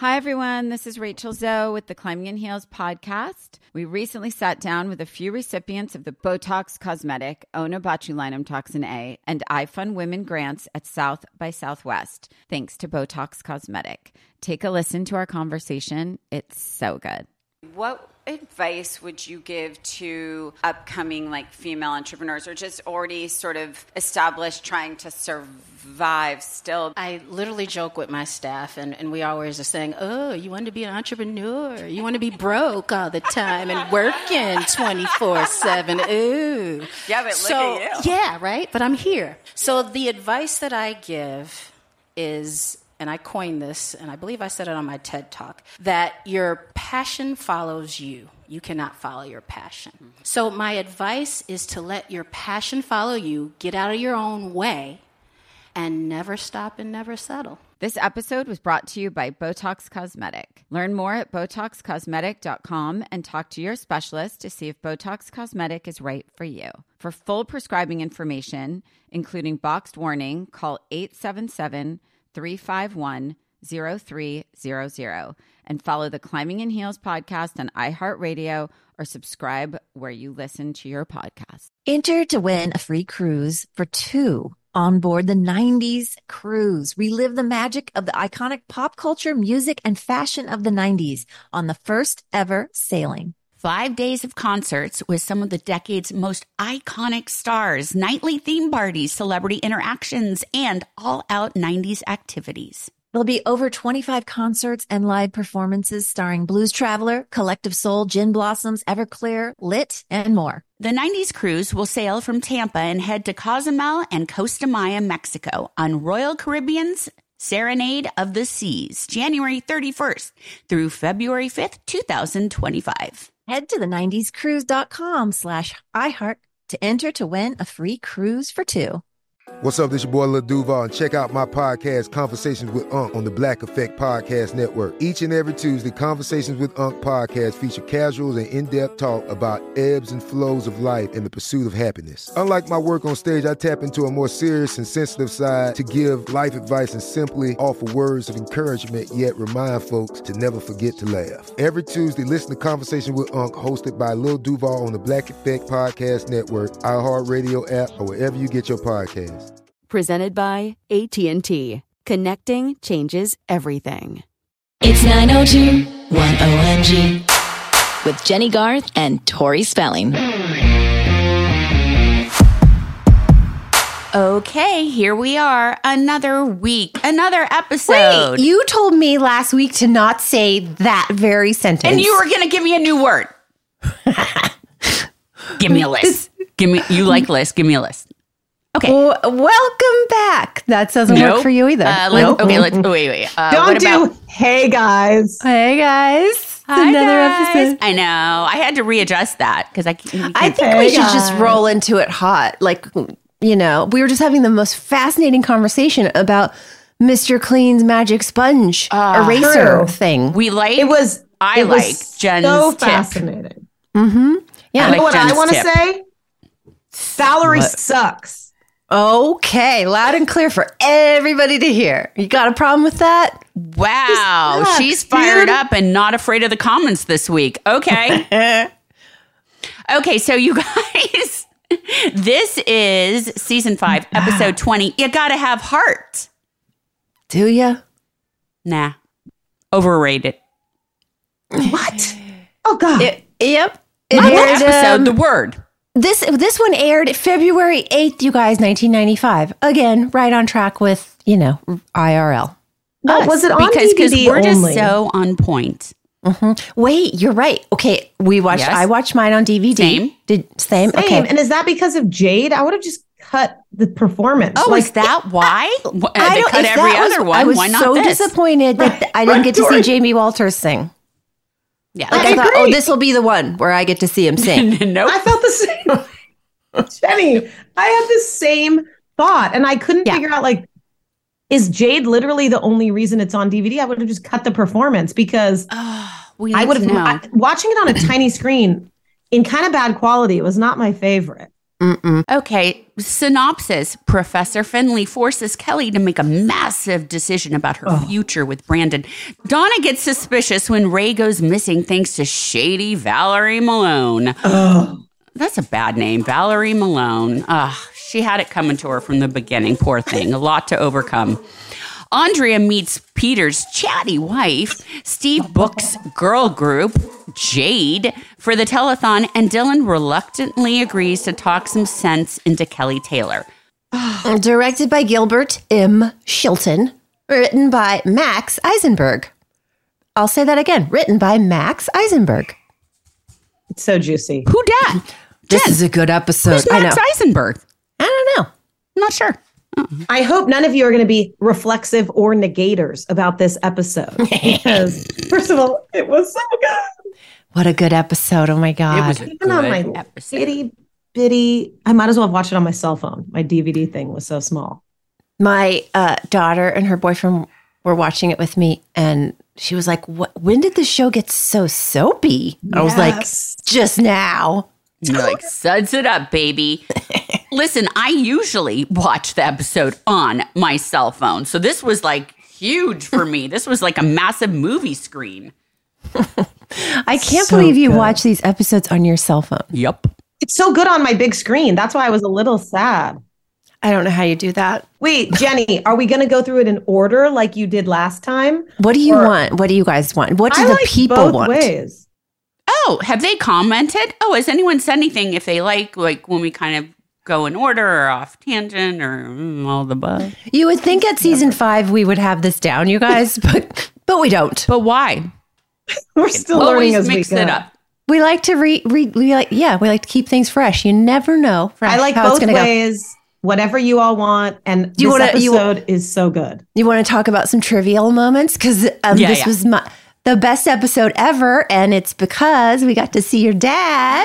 Hi, everyone. This is Rachel Zoe with the Climbing in Heels podcast. We recently sat down with a few recipients of the Botox Cosmetic, Onabotulinum Toxin A, and iFund Women grants at South by Southwest, thanks to Botox Cosmetic. Take a listen to our conversation. It's so good. What advice would you give to upcoming female entrepreneurs or just already sort of established trying to survive still? I literally joke with my staff and we always are saying, oh, you want to be an entrepreneur? You want to be broke all the time and working 24/7. Ooh. Yeah, but look at you. Yeah, right? But I'm here. So the advice that I give is, and I coined this, and I believe I said it on my TED Talk, that your passion follows you. You cannot follow your passion. Mm-hmm. So my advice is to let your passion follow you, get out of your own way, and never stop and never settle. This episode was brought to you by Botox Cosmetic. Learn more at BotoxCosmetic.com and talk to your specialist to see if Botox Cosmetic is right for you. For full prescribing information, including boxed warning, call 877-351-0300 and follow the Climbing in Heels podcast on iHeartRadio or subscribe where you listen to your podcast. Enter to win a free cruise for two on board the 90s cruise. Relive the magic of the iconic pop culture, music, and fashion of the 90s on the first ever sailing. 5 days of concerts with some of the decade's most iconic stars, nightly theme parties, celebrity interactions, and all-out 90s activities. There'll be over 25 concerts and live performances starring Blues Traveler, Collective Soul, Gin Blossoms, Everclear, Lit, and more. The 90s cruise will sail from Tampa and head to Cozumel and Costa Maya, Mexico on Royal Caribbean's Serenade of the Seas, January 31st through February 5th, 2025. Head to the90scruise.com/iHeart to enter to win a free cruise for two. What's up, this your boy Lil Duval, and check out my podcast, Conversations with Unc, on the Black Effect Podcast Network. Each and every Tuesday, Conversations with Unc podcast feature casuals and in-depth talk about ebbs and flows of life and the pursuit of happiness. Unlike my work on stage, I tap into a more serious and sensitive side to give life advice and simply offer words of encouragement, yet remind folks to never forget to laugh. Every Tuesday, listen to Conversation with Unc, hosted by Lil Duval on the Black Effect Podcast Network, iHeartRadio app, or wherever you get your podcasts. Presented by AT&T. Connecting changes everything. It's 902-10MG with Jenny Garth and Tori Spelling. Okay, here we are. Another week, another episode. Wait, you told me last week to not say that very sentence. And you were going to give me a new word. Give me a list. You like lists. Give me a list. Okay. Welcome back. That doesn't work for you either. Wait. Don't hey guys. Hey guys. Hi, another guys. episode. I know. I had to readjust that because I think we should just roll into it hot. We were just having the most fascinating conversation about Mr. Clean's magic sponge eraser thing. It was Jen's so tip. fascinating. Mm-hmm. Yeah. You know what I want to say? Salary sucks. Okay, loud and clear for everybody to hear. You got a problem with that? Wow, she's fired up and not afraid of the comments this week. Okay. Okay, so you guys, this is season 5, episode 20. You gotta have heart. Do ya? Nah. Overrated. What? Oh, God. Yep. Episode, the word. This one aired February 8th, you guys, 1995. Again, right on track with, IRL. No, was it on because DVD we're just only? so on point. Mm-hmm. Wait, you're right. Okay, I watched mine on DVD. Same. Okay. And is that because of Jade? I would have just cut the performance. Oh, is that why? They cut every other one. I was Why not so this? disappointed that I didn't get to see Jamie Walters sing. Yeah, I thought, this will be the one where I get to see him sing. Nope. I felt the same. Jenny, I had the same thought, and I couldn't figure out, is Jade literally the only reason it's on DVD? I would have just cut the performance because I would have watching it on a tiny screen in kind of bad quality. It was not my favorite. Okay, synopsis. Professor Finley forces Kelly to make a massive decision about her future with Brandon. Donna gets suspicious when Ray goes missing thanks to shady Valerie Malone. That's a bad name, Valerie Malone. She had it coming to her from the beginning. Poor thing. A lot to overcome. Andrea meets Peter's chatty wife. Steve books girl group, Jade, for the telethon, and Dylan reluctantly agrees to talk some sense into Kelly Taylor. Directed by Gilbert M. Shilton. Written by Max Eisenberg. I'll say that again. Written by Max Eisenberg. It's so juicy. Who dat? This is a good episode. Who's Max Eisenberg? I don't know. I'm not sure. I hope none of you are going to be reflexive or negators about this episode. Because, first of all, it was so good. What a good episode. Oh, my God. It was a Even on my good episode. itty bitty, I might as well have watched it on my cell phone. My DVD thing was so small. My daughter and her boyfriend were watching it with me, and she was like, when did the show get so soapy? I was like, just now. You're like, suds it up, baby. Listen, I usually watch the episode on my cell phone. So this was like huge for me. This was like a massive movie screen. I can't believe you watch these episodes on your cell phone. Yep. It's so good on my big screen. That's why I was a little sad. I don't know how you do that. Wait, Jenny, are we going to go through it in order like you did last time? What do you want? What do you guys want? What do the people both want? Ways. Oh, have they commented? Oh, has anyone said anything if they like when we kind of go in order or off tangent or all the above? You would think at season 5 we would have this down, you guys, but we don't. But why? We're still learning as we mix go. it up. We like to we like to keep things fresh. You never know. I like how it's both gonna ways. Whatever you all want, and this episode is so good. You want to talk about some trivial moments? Because this was the best episode ever, and it's because we got to see your dad.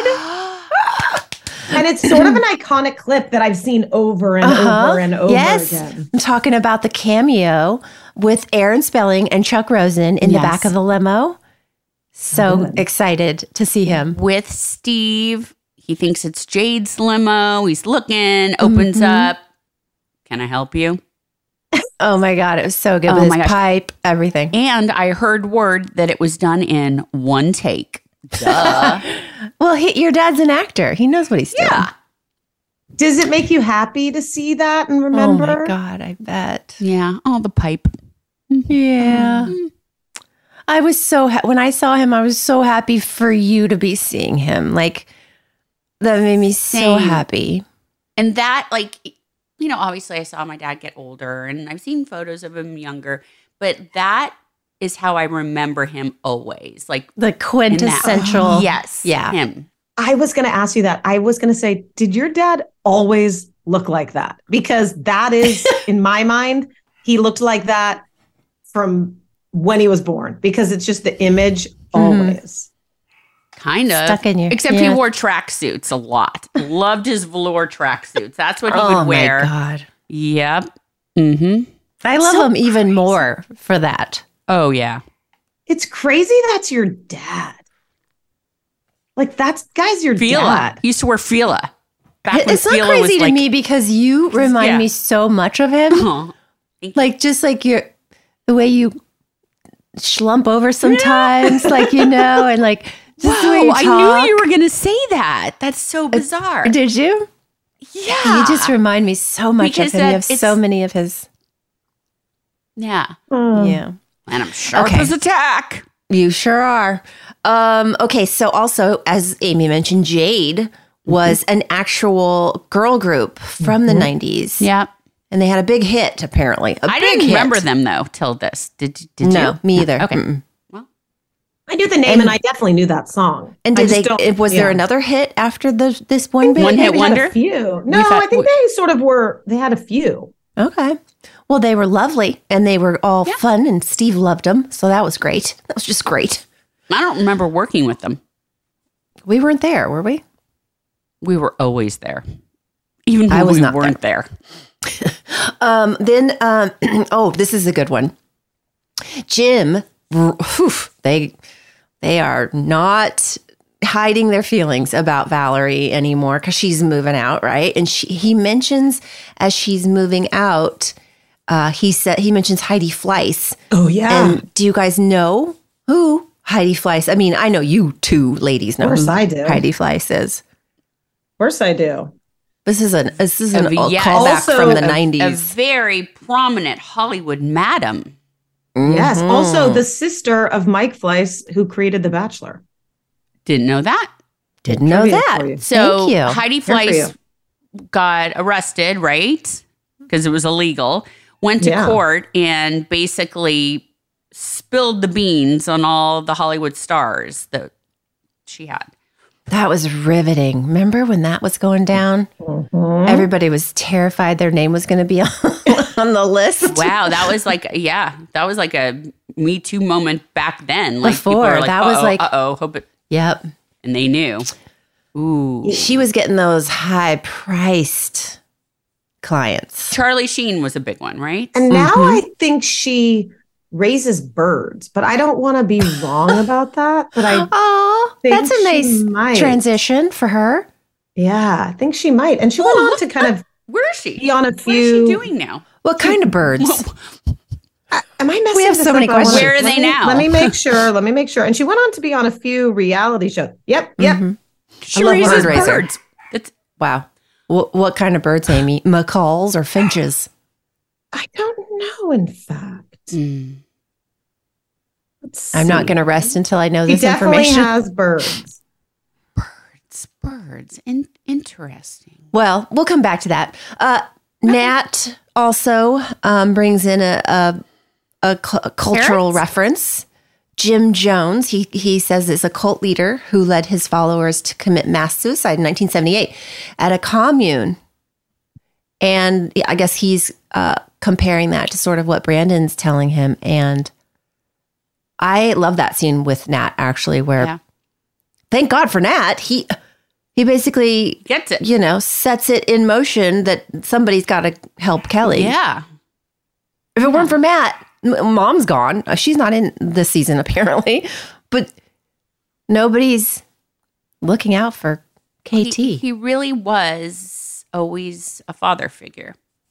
And it's sort of an iconic clip that I've seen over and over and over again. I'm talking about the cameo with Aaron Spelling and Chuck Rosen in the back of the limo. So excited to see him. With Steve. He thinks it's Jade's limo. He's looking, opens up. Can I help you? Oh my God, it was so good with his pipe, everything. And I heard word that it was done in one take. Duh. Well, your dad's an actor. He knows what he's doing. Yeah. Does it make you happy to see that and remember? Oh my God, I bet. Yeah, all the pipe. Yeah. I was so, when I saw him, I was so happy for you to be seeing him. Like, that made me so happy. And that, obviously I saw my dad get older and I've seen photos of him younger, but that is how I remember him always. Like the quintessential. Yes. Yeah. Him. I was going to ask you that. I was going to say, did your dad always look like that? Because that is, in my mind, he looked like that from when he was born, because it's just the image always. Kind of. Stuck in you. Except he wore tracksuits a lot. Loved his velour tracksuits. That's what he would wear. Oh my God. Yep. Mm-hmm. I love him even more for that. Oh, yeah. It's crazy that's your dad. Like, guy's your Fila. dad. He used to wear Fila. It's not crazy to me because you remind me so much of him. Oh, like, just like the way you slump over sometimes, and like, just the way you talk. I knew you were going to say that. That's so bizarre. Did you? Yeah. You just remind me so much of him. You have so many of his. Yeah. Yeah. And I'm sharp as a tack. You sure are. Okay, so also, as Amy mentioned, Jade was an actual girl group from the 90s. Yeah. And they had a big hit, apparently. I didn't remember them, though, till this. Did you? No, me either. Okay. Well, I knew the name and I definitely knew that song. And was there another hit after this one big One hit wonder? A few. No, I think they sort of were, they had a few. Okay. Well, they were lovely and they were all fun and Steve loved them. So that was great. That was just great. I don't remember working with them. We weren't there, were we? We were always there. Even when we weren't there. This is a good one. Jim, they are not hiding their feelings about Valerie anymore because she's moving out, right? And he mentions as she's moving out, he mentions Heidi Fleiss. Oh, yeah. And do you guys know who Heidi Fleiss? I mean, I know you two ladies know Of course who I do. Heidi Fleiss is. Of course I do. This is an Yes. callback Also, from the a 90s. A very prominent Hollywood madam. Yes. Mhm. Also, the sister of Mike Fleiss, who created The Bachelor. Didn't know that. Didn't know Trivia that. for you. So Thank you. Heidi for you. Fleiss got arrested, right? Because it was illegal. Went to Yeah. court and basically spilled the beans on all the Hollywood stars that she had. That was riveting. Remember when that was going down? Mm-hmm. Everybody was terrified their name was going to be on the list. Wow, that was like a Me Too moment back then. Like people Before, were like, that was like- hope it, Yep. and they knew. Ooh, She was getting those high-priced clients. Charlie Sheen was a big one, right? And now I think she raises birds, but I don't want to be wrong about that. But I, Oh, think that's a she nice might. transition for her. yeah, I think she might. And she went on to kind of Where is she? be on a What is few. she doing now? What kind of birds? Am I messing We have this so many up? I wanna- questions. Where are let they me- now? Let me make sure. And she went on to be on a few reality shows. Yep. Mhm. She love raises bird raiser. birds. That's, Wow. What kind of birds, Amy? Macaws or finches? I don't know, in fact. Let's I'm not see. going to rest until I know He this definitely information. has birds. birds. Interesting. Well, we'll come back to that. Nat also brings in a cultural Carrots? reference. Jim Jones, he says, is a cult leader who led his followers to commit mass suicide in 1978 at a commune. And I guess he's comparing that to sort of what Brandon's telling him. And I love that scene with Nat, actually, where thank God for Nat. He basically Gets it. sets it in motion that somebody's got to help Kelly. Yeah. If it weren't for Matt, Mom's gone. She's not in this season, apparently. But nobody's looking out for KT. He really was always a father figure.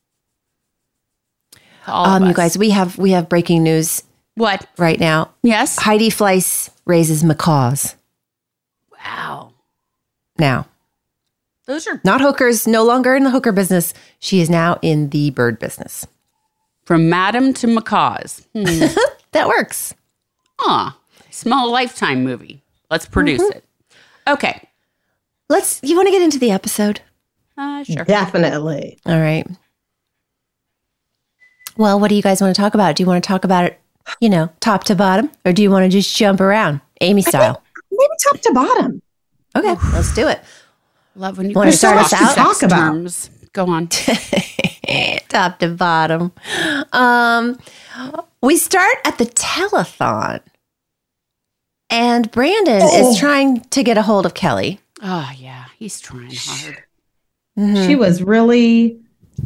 To all of You us. guys, we have breaking news What? right now. Yes. Heidi Fleiss raises macaws Wow. now. Those are Not hookers, no longer in the hooker business. She is now in the bird business. from Madam to Macaws. That works. Small Lifetime movie. Let's produce it. Okay. You want to get into the episode? Sure. Definitely. All right. Well, what do you guys want to talk about? Do you want to talk about it, top to bottom? Or do you want to just jump around, Amy style? Maybe top to bottom. Okay, let's do it. Love when you Wanna guys start us talk out? sex Talk about. terms. Go on. Top to bottom. We start at the telethon. And Brandon is trying to get a hold of Kelly. Oh, yeah. He's trying hard. She was really,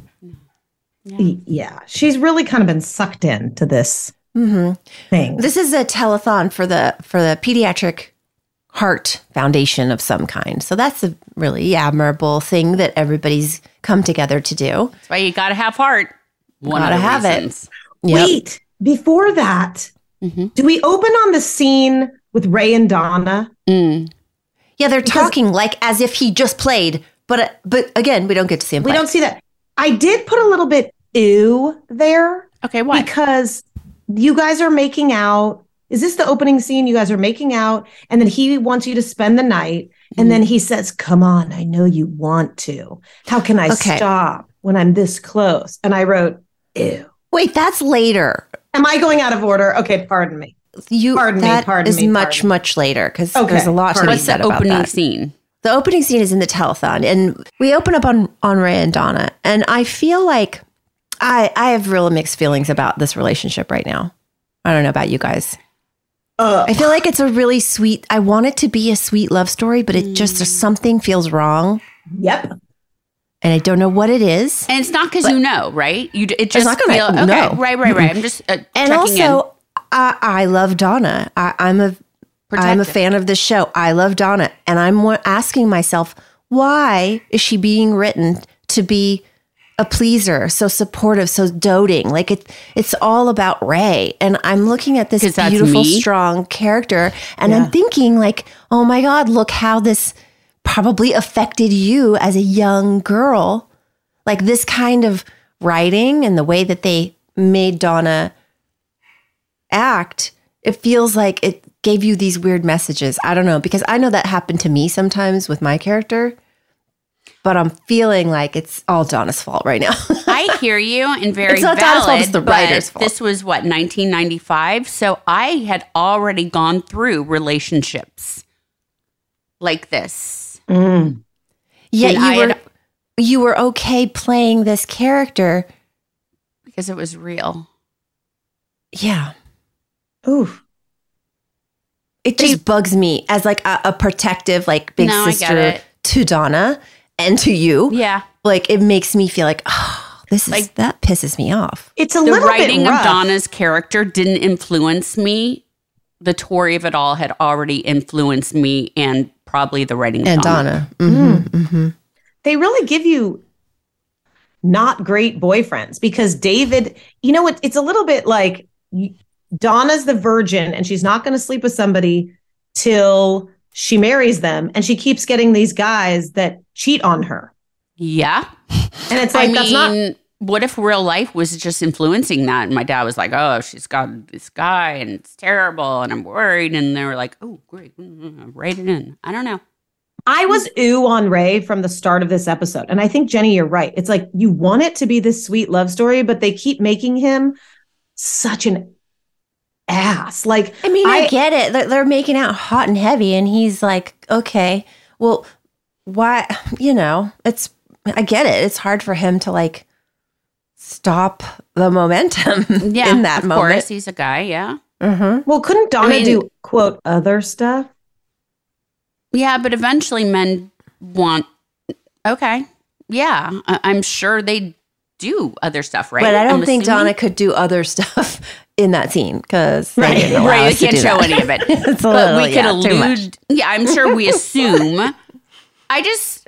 she's really kind of been sucked into this thing. This is a telethon for the Pediatric Heart Foundation of some kind. So that's a really admirable thing that everybody's come together to do. That's why you got to have heart. One Gotta of the have it. reasons. Yep. Wait, before that, do we open on the scene with Ray and Donna? Yeah, they're talking like as if he just played, but again, we don't get to see him play. We don't see that. I did put a little bit ew there. Okay, why? Because you guys are making out. Is this the opening scene? You guys are making out, and then he wants you to spend the night, and then he says, "Come on, I know you want to. How can I stop when I'm this close?" And I wrote, "Ew." Wait, that's later. Am I going out of order? Okay, pardon me. Pardon me. Much later because Okay, there's a lot to be What's said the about opening that. scene? The opening scene is in the telethon, and we open up on Ray and Donna, and I feel like I have real mixed feelings about this relationship right now. I don't know about you guys. I feel like it's a really sweet. I want it to be a sweet love story, but it just something feels wrong, Yep. and I don't know what it is. And it's not because right? It just not gonna- feel, no. okay. Right. I'm just And checking also, I love Donna. I'm a I'm a fan of this show. I love Donna. And I'm asking myself, why is she being written to be a pleaser, so supportive, so doting? Like it's all about Ray. And I'm looking at this beautiful, strong character. And I'm thinking like, oh my God, look how this probably affected you as a young girl. Like this kind of writing and the way that they made Donna act, it feels like it gave you these weird messages. I don't know, because I know that happened to me sometimes with my character, but I'm feeling like it's all Donna's fault right now. I hear you, and very it's not valid, Donna's fault, it's the writer's fault. This was, 1995? So I had already gone through relationships like this. Mm. Yeah, you were okay playing this character. Because it was real. Yeah. Ooh. It just bugs me as like a protective, like big sister to Donna and to you. Yeah. Like it makes me feel like, oh, this is like, that pisses me off. It's a little bit rough. The writing of Donna's character didn't influence me. The Tori of it all had already influenced me, and probably the writing of Donna. Mm-hmm, mm-hmm. They really give you not great boyfriends, because David, you know what? It's a little bit like Donna's the virgin and she's not going to sleep with somebody till she marries them. And she keeps getting these guys that cheat on her. Yeah. And it's like, that's not. What if real life was just influencing that? And my dad was like, oh, she's got this guy and it's terrible and I'm worried. And they were like, oh, great. Write it in. I don't know. I was on Ray from the start of this episode. And I think, Jenny, you're right. It's like you want it to be this sweet love story, but they keep making him such an ass. Like, I mean, I get it. They're making out hot and heavy. And he's like, okay, well, why? You know, I get it. It's hard for him to like stop the momentum in that moment. Of course, he's a guy. Yeah. Mm-hmm. Well, couldn't Donna do, quote, other stuff? Yeah, but eventually men want, okay, yeah, I'm sure they do other stuff, right? But I don't think Donna could do other stuff in that scene because they can't show any of it. It's but we could allude. Yeah, I'm sure we assume. I just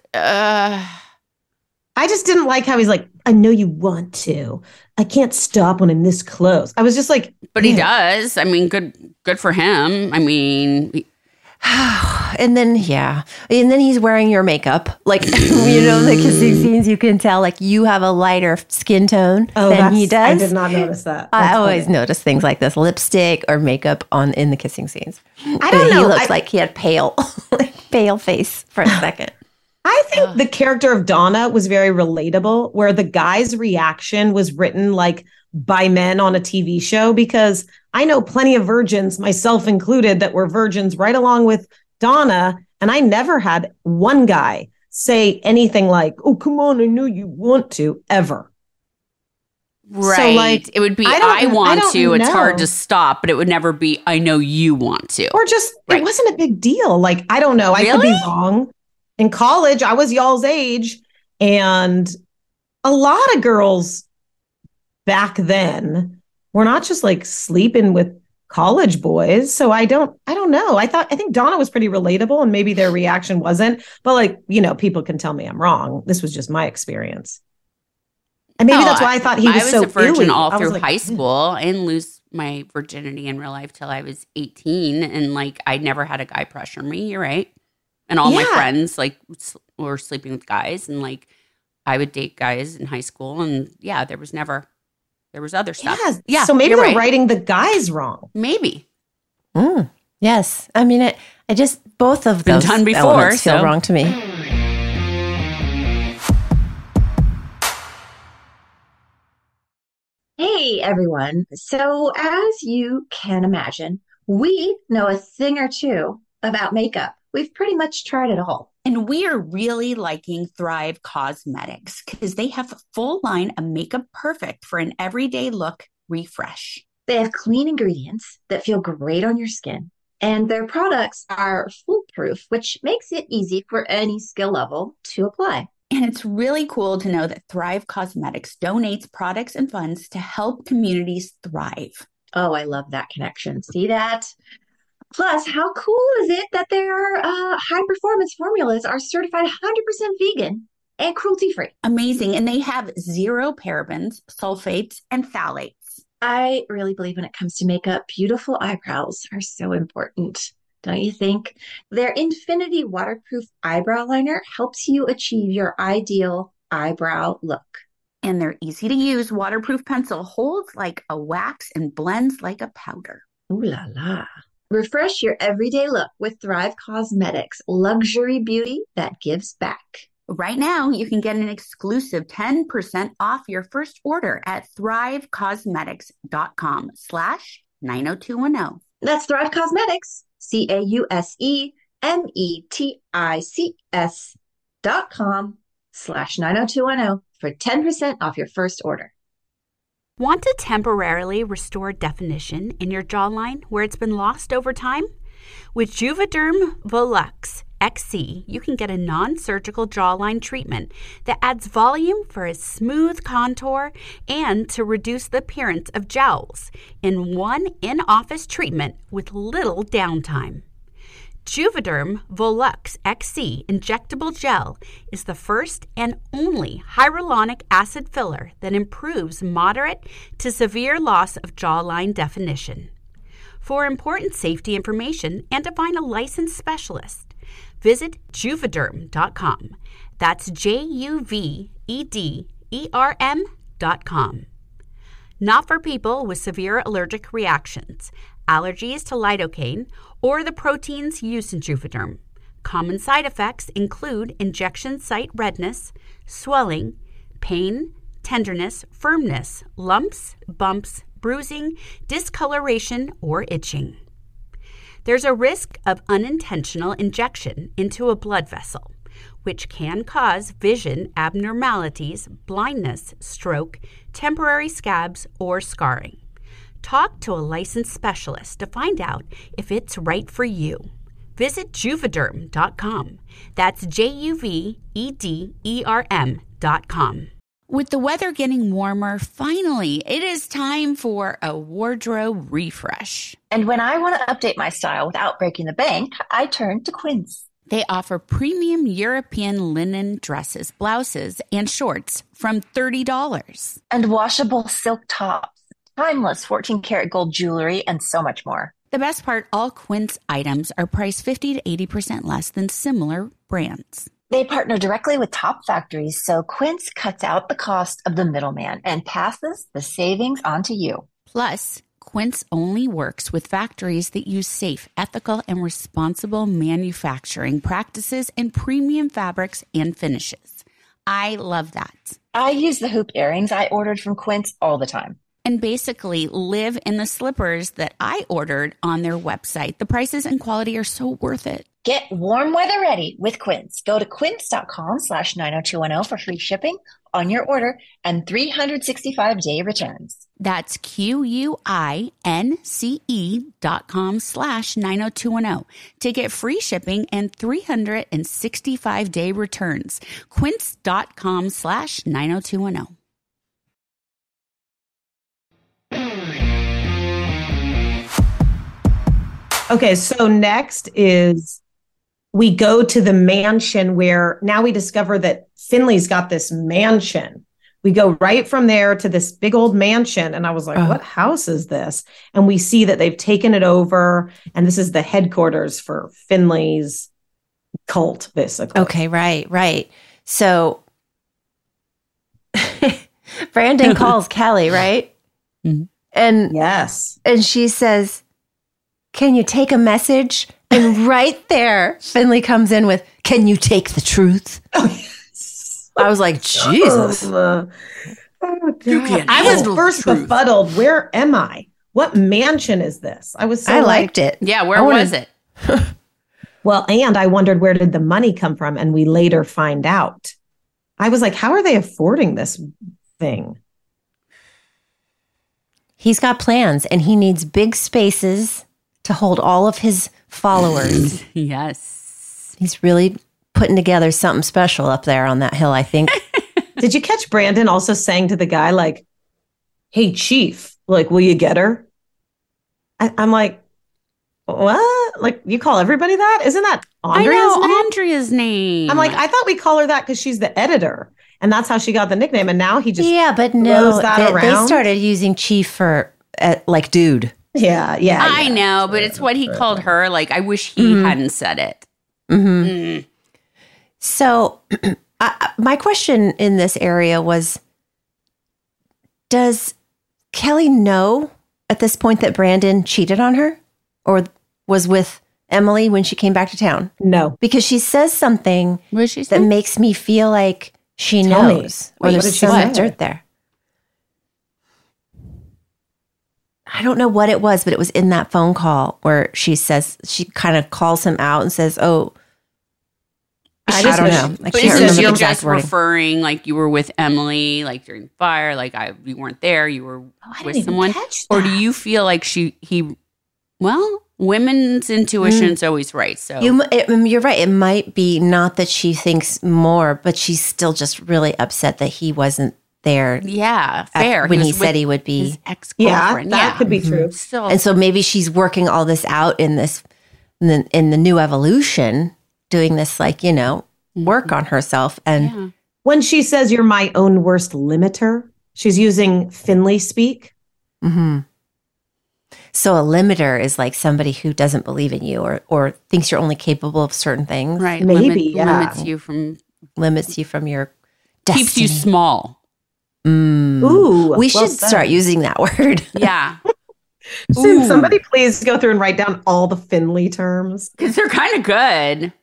didn't like how he's like, I know you want to. I can't stop when I'm this close. I was just like, but he does. I mean, good for him. I mean. And then he's wearing your makeup, like you know, the kissing scenes. You can tell like you have a lighter skin tone than he does. I did not notice that. I always notice things like this: lipstick or makeup in the kissing scenes. I don't know. He looks like he had pale face for a second. I think the character of Donna was very relatable, where the guy's reaction was written like by men on a TV show, because I know plenty of virgins, myself included, that were virgins right along with Donna. And I never had one guy say anything like, oh, come on, I know you want to, ever. Right. So like, it would be, I want to. It's hard to stop, but it would never be, I know you want to. Or just, It wasn't a big deal. Like, I don't know. Really? I could be wrong. In college, I was y'all's age. And a lot of girls back then were not just like sleeping with college boys. So I don't know. I think Donna was pretty relatable, and maybe their reaction wasn't, but like, you know, people can tell me I'm wrong. This was just my experience. And maybe that's why I thought he was so I was a virgin illy. all through high school. I didn't lose my virginity in real life till I was 18. And like, I never had a guy pressure me. You're right. And all my friends like were sleeping with guys, and like I would date guys in high school, and there was other stuff. Yeah. So maybe they're writing the guys wrong. Maybe. Yes. I mean, I just, both of those done before, feel wrong to me. Hey, everyone. So as you can imagine, we know a thing or two about makeup. We've pretty much tried it all. And we are really liking Thrive Cosmetics because they have a full line of Makeup Perfect for an everyday look refresh. They have clean ingredients that feel great on your skin, and their products are foolproof, which makes it easy for any skill level to apply. And it's really cool to know that Thrive Cosmetics donates products and funds to help communities thrive. Oh, I love that connection. See that? Plus, how cool is it that their high-performance formulas are certified 100% vegan and cruelty-free? Amazing. And they have 0 parabens, sulfates, and phthalates. I really believe when it comes to makeup, beautiful eyebrows are so important, don't you think? Their Infinity Waterproof Eyebrow Liner helps you achieve your ideal eyebrow look. And their easy to use waterproof pencil holds like a wax and blends like a powder. Ooh la la. Refresh your everyday look with Thrive Cosmetics, luxury beauty that gives back. Right now, you can get an exclusive 10% off your first order at thrivecosmetics.com/90210. That's Thrive Cosmetics, CAUSEMETICS.com/90210 for 10% off your first order. Want to temporarily restore definition in your jawline where it's been lost over time? With Juvederm Volux XC, you can get a non-surgical jawline treatment that adds volume for a smooth contour and to reduce the appearance of jowls in one in-office treatment with little downtime. Juvederm Volux XC injectable gel is the first and only hyaluronic acid filler that improves moderate to severe loss of jawline definition. For important safety information and to find a licensed specialist, visit Juvederm.com. That's JUVEDERM.com. Not for people with severe allergic reactions, allergies to lidocaine, or the proteins used in Juvederm. Common side effects include injection site redness, swelling, pain, tenderness, firmness, lumps, bumps, bruising, discoloration, or itching. There's a risk of unintentional injection into a blood vessel, which can cause vision abnormalities, blindness, stroke, temporary scabs, or scarring. Talk to a licensed specialist to find out if it's right for you. Visit Juvederm.com. That's JUVEDERM.com. With the weather getting warmer, finally, it is time for a wardrobe refresh. And when I want to update my style without breaking the bank, I turn to Quince. They offer premium European linen dresses, blouses, and shorts from $30. And washable silk tops, timeless 14-karat gold jewelry, and so much more. The best part, all Quince items are priced 50 to 80% less than similar brands. They partner directly with top factories, so Quince cuts out the cost of the middleman and passes the savings on to you. Plus, Quince only works with factories that use safe, ethical, and responsible manufacturing practices and premium fabrics and finishes. I love that. I use the hoop earrings I ordered from Quince all the time. And basically live in the slippers that I ordered on their website. The prices and quality are so worth it. Get warm weather ready with Quince. Go to quince.com/90210 for free shipping on your order and 365-day returns. That's QUINCE.com/90210 to get free shipping and 365-day returns. Quince.com/90210. Okay, so next is we go to the mansion where now we discover that Finley's got this mansion. We go right from there to this big old mansion. And I was like, what house is this? And we see that they've taken it over. And this is the headquarters for Finley's cult, basically. Okay, right. So Brandon calls Kelly, right? Mm-hmm. And yes. And she says, "Can you take a message?" And right there, Finley comes in with, "Can you take the truth?" I was like, Jesus. I was first befuddled. Where am I? What mansion is this? I was so I liked it. Yeah, where was it? Well, and I wondered, where did the money come from? And we later find out. I was like, how are they affording this thing? He's got plans and he needs big spaces to hold all of his followers. Yes. He's really putting together something special up there on that hill, I think. Did you catch Brandon also saying to the guy, like, "Hey, Chief, like, will you get her?" I'm like, what? Like, you call everybody that? Isn't that Andrea's name? Andrea's name. I'm like, I thought we call her that because she's the editor. And that's how she got the nickname. And now he just but no, they started using Chief for like dude. Yeah. I know, but it's what he called her. Like, I wish he hadn't said it. Mm-hmm. So my question in this area was, does Kelly know at this point that Brandon cheated on her or was with Emily when she came back to town? No. Because she says something that makes me feel like she knows. Or there's some dirt there. I don't know what it was, but it was in that phone call where she says, she kind of calls him out and says, oh, I don't know. I can't remember the exact just wording. referring like you were with Emily, like during the fire, like you weren't there, you were with someone, or do you feel like women's intuition's always right. So you're right. It might be not that she thinks more, but she's still just really upset that he wasn't there. Yeah, fair. When he said he would be his ex-girlfriend. Yeah, that could be true. Still. And so maybe she's working all this out in the new evolution, doing this work on herself. And when she says you're my own worst limiter, she's using Finley speak. Mm-hmm. So a limiter is like somebody who doesn't believe in you or thinks you're only capable of certain things. Right. Maybe, limits you from your destiny. Keeps you small. Ooh, we should start using that word. Yeah. Somebody please go through and write down all the Finley terms. Because they're kind of good.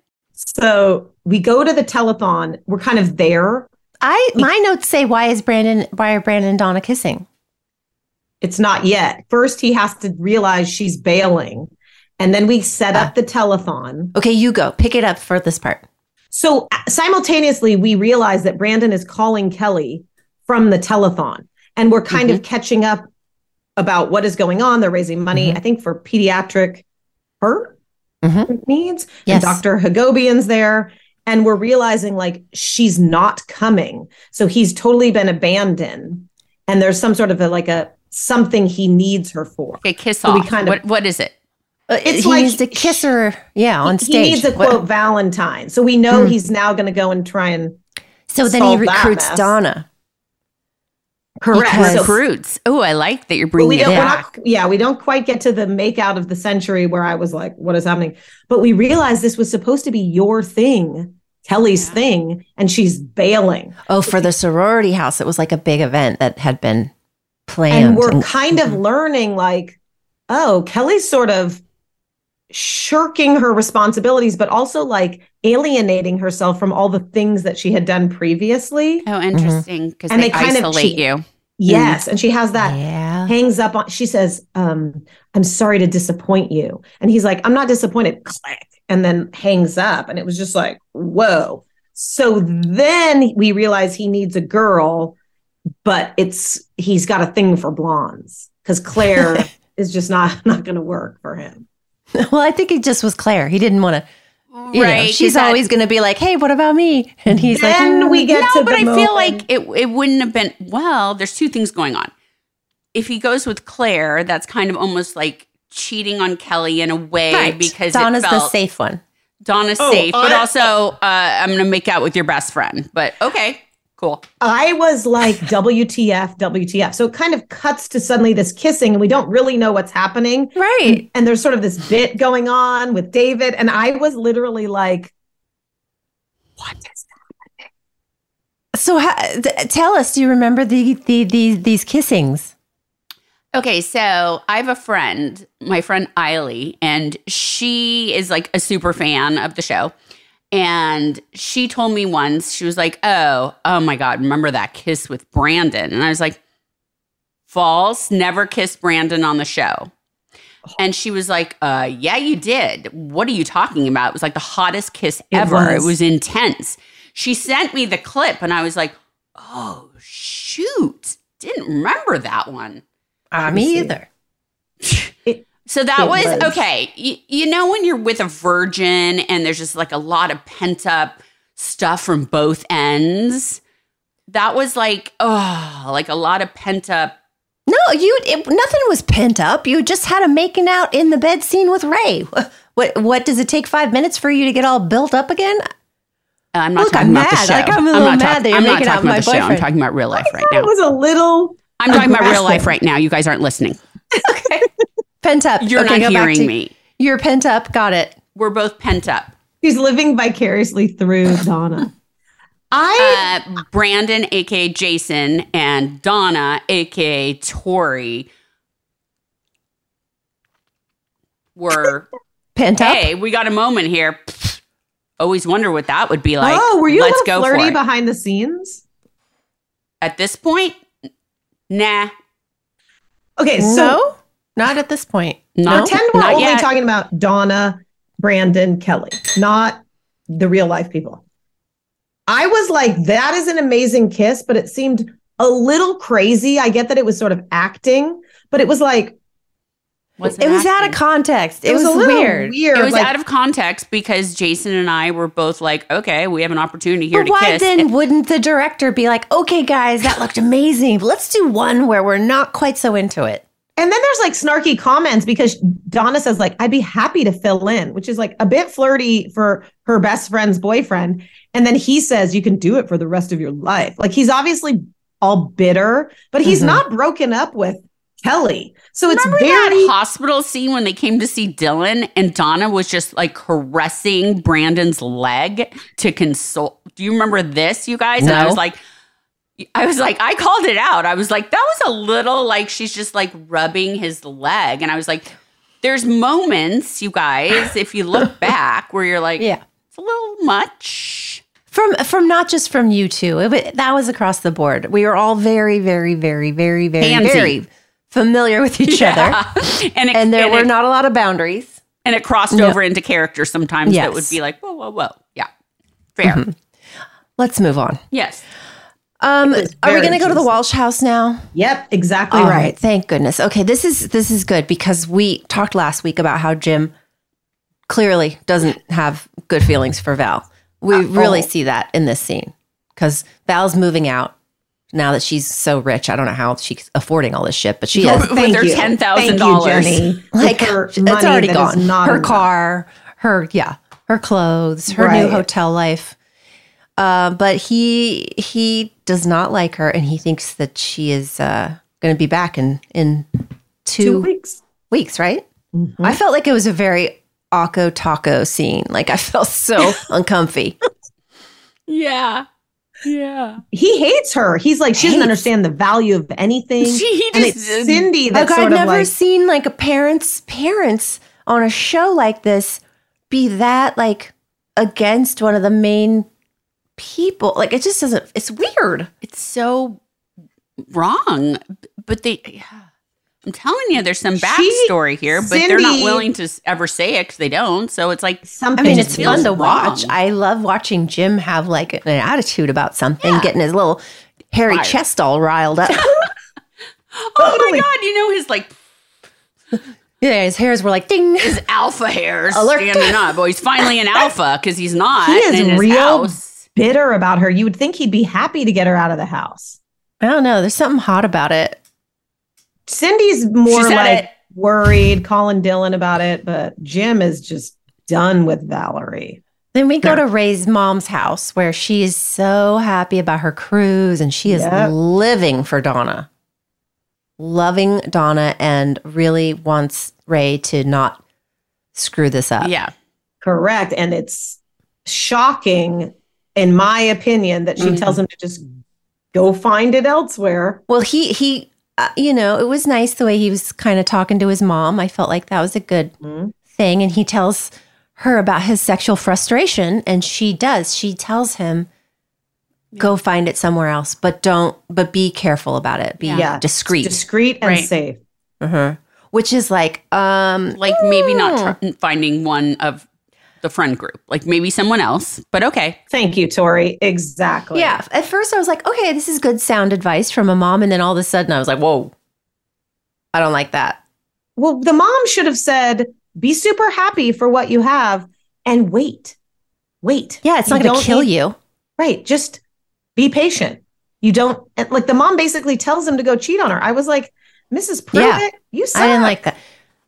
So we go to the telethon. We're kind of there. My notes say, why are Brandon and Donna kissing? It's not yet. First, he has to realize she's bailing. And then we set up the telethon. Okay, you go. Pick it up for this part. So simultaneously, we realize that Brandon is calling Kelly from the telethon. And we're kind of catching up about what is going on. They're raising money, I think, for pediatric hurt needs. Yes. And Dr. Hagobian's there. And we're realizing like she's not coming. So he's totally been abandoned. And there's some sort of something he needs her for. Okay, kiss off. What is it? It's he needs to kiss her, on stage. He needs a quote Valentine. So we know he's now going to go and try and So then he recruits Donna. Correct. Recruits. Oh, I like that you're bringing it back. We don't quite get to the make out of the century where I was like, what is happening? But we realized this was supposed to be your thing, Kelly's thing, and she's bailing. Oh, for the sorority house. It was like a big event that had been planned. And we're kind of learning Kelly's sort of shirking her responsibilities, but also alienating herself from all the things that she had done previously. Oh, interesting. Because they kind isolate you. Yes. And she has that hangs up on, she says, I'm sorry to disappoint you. And he's like, I'm not disappointed. Click. And then hangs up. And it was just like, whoa. So then we realize he needs a girl, but he's got a thing for blondes because Claire is just not going to work for him. Well, I think it just was Claire. He didn't want to, she's always going to be like, hey, what about me? And he's like, we get to but I feel like it wouldn't have been, there's two things going on. If he goes with Claire, that's kind of almost like cheating on Kelly in a way because Donna's the safe one. Donna's safe, but also I'm going to make out with your best friend. But okay, cool. I was like, WTF. So it kind of cuts to suddenly this kissing and we don't really know what's happening. Right. And there's sort of this bit going on with David. And I was literally like, what is happening? So tell us, do you remember these kissings? Okay, so I have a friend, my friend Eiley, and she is like a super fan of the show. And she told me once, she was like, oh my God, remember that kiss with Brandon? And I was like, false, never kissed Brandon on the show. And she was like, yeah, you did. What are you talking about? It was like the hottest kiss ever. It was intense. She sent me the clip and I was like, oh, shoot. Didn't remember that one. Me either. So that was okay. You know, when you're with a virgin and there's just like a lot of pent up stuff from both ends, that was like a lot of pent up. No, nothing was pent up. You just had a making out in the bed scene with Ray. What does it take 5 minutes for you to get all built up again? I'm not Look, talking I'm about the mad. show. Like, I'm a little mad that you're making out with my I'm boyfriend. talking about real life right now. It was a little. I'm talking about real life right now. You guys aren't listening. Okay. Pent up. You're Okay, not go back hearing to- me. You're pent up. Got it. We're both pent up. She's living vicariously through Donna. Brandon, aka Jason, and Donna, aka Tori, were Pent up. hey, we got a moment here. Always wonder what that would be like. Oh, were you Let's a go little for flirty it. behind the scenes? At this point, nah. Okay, so No, not at this point. Not- pretend we're not only yet. talking about Donna, Brandon, Kelly, not the real life people. I was like, that is an amazing kiss, but it seemed a little crazy. I get that it was sort of acting, but it was like, It was out of context. It was a little weird. It was like, out of context because Jason and I were both like, okay, we have an opportunity here But to why kiss. then wouldn't the director be like, okay, guys, that looked amazing, but let's do one where we're not quite so into it? and then there's like snarky comments because Donna says like, I'd be happy to fill in, which is like a bit flirty for her best friend's boyfriend. And then he says, you can do it for the rest of your life. Like he's obviously all bitter, but he's not broken up with Kelly. So it's Remember very that hospital scene when they came to see Dylan and Donna was just like caressing Brandon's leg to console? Do you remember this, you guys? And I No. was like, I called it out. I was like, that was a little like she's just like rubbing his leg. And I was like, there's moments, you guys, if you look back where you're like, Yeah. it's a little much. From not just from you two, that was across the board. We were all very, very, very, very, very, Handsy. very familiar with each other, and there were not a lot of boundaries. And it crossed No. over into characters sometimes Yes. that would be like, whoa, whoa, whoa. Yeah. Fair. Let's move on. Yes. Are we very going to go to the juicy. Walsh house now? Yep, exactly All right. right. Thank goodness. Okay, this is good because we talked last week about how Jim clearly doesn't have good feelings for Val. We really see that in this scene because Val's moving out now that she's so rich. I don't know how she's affording all this shit, but she is. With Thank their you. $10,000. Thank you, Jenny. Like With her it's money already that is gone. not Her enough. car, her clothes, her new Right. hotel life. But he does not like her, and he thinks that she is going to be back in 2 weeks. weeks, right? I felt like it was a very Akko Taco scene. Like I felt so uncomfy. Yeah. Yeah. He hates her. He's like, she doesn't understand the value of anything. He and just- it's Cindy that's Like sort I've of never like, seen like a parents on a show like this be that like against one of the main people. Like it just doesn't. It's weird. It's so wrong. But I'm telling you, there's some backstory here, but they're not Cindy- willing to ever say it because they don't. So it's like, something. I mean, It it's just fun feels to watch. wrong. I love watching Jim have like an attitude about something, getting his little hairy Fire. chest all riled up. oh my God, you know, his like Yeah, his hairs were like ding. his alpha hairs Alert. standing up. Well, he's finally an alpha because he's not. He is in his real house. bitter about her. You would think he'd be happy to get her out of the house. I don't know. There's something hot about it. Cindy's more She said like it. worried, calling Dylan about it, but Jim is just done with Valerie. Then we go to Ray's mom's house where she is so happy about her cruise and she is Yep. living for Donna. Loving Donna and really wants Ray to not screw this up. Yeah. Correct. And it's shocking, in my opinion, that she tells him to just go find it elsewhere. Well, he it was nice the way he was kind of talking to his mom. I felt like that was a good thing. And he tells her about his sexual frustration and she does. She tells him, go find it somewhere else, but be careful about it. Be discreet. Discreet and Right. safe. Which is like, Like maybe not finding one of the friend group, like maybe someone else, but okay. Thank you, Tori. Exactly. yeah. At first I was like, okay, this is good sound advice from a mom. And then all of a sudden I was like, whoa, I don't like that. Well, the mom should have said, be super happy for what you have and wait. Yeah. It's You not going don't to kill need- you. Right. Just be patient. You don't, like the mom basically tells him to go cheat on her. I was like, Mrs. Pruitt, you suck. I didn't like that.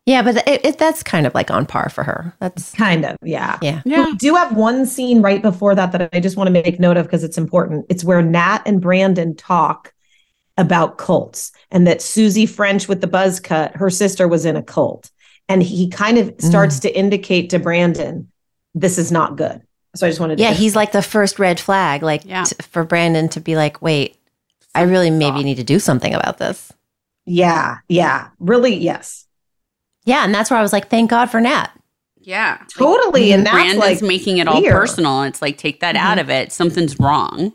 Yeah, but that's kind of like on par for her. That's kind of, yeah. Yeah. We do have one scene right before that I just want to make note of because it's important. It's where Nat and Brandon talk about cults and that Susie French with the buzz cut, her sister was in a cult. And he kind of starts to indicate to Brandon, this is not good. So I just wanted to. Yeah, he's like the first red flag, like for Brandon to be like, wait, I really maybe need to do something about this. Yeah. Really, yes. Yeah, and that's where I was like, thank God for Nat. Yeah. Totally. And that's Brandon's like making it all personal. It's like, take that out of it. Something's wrong.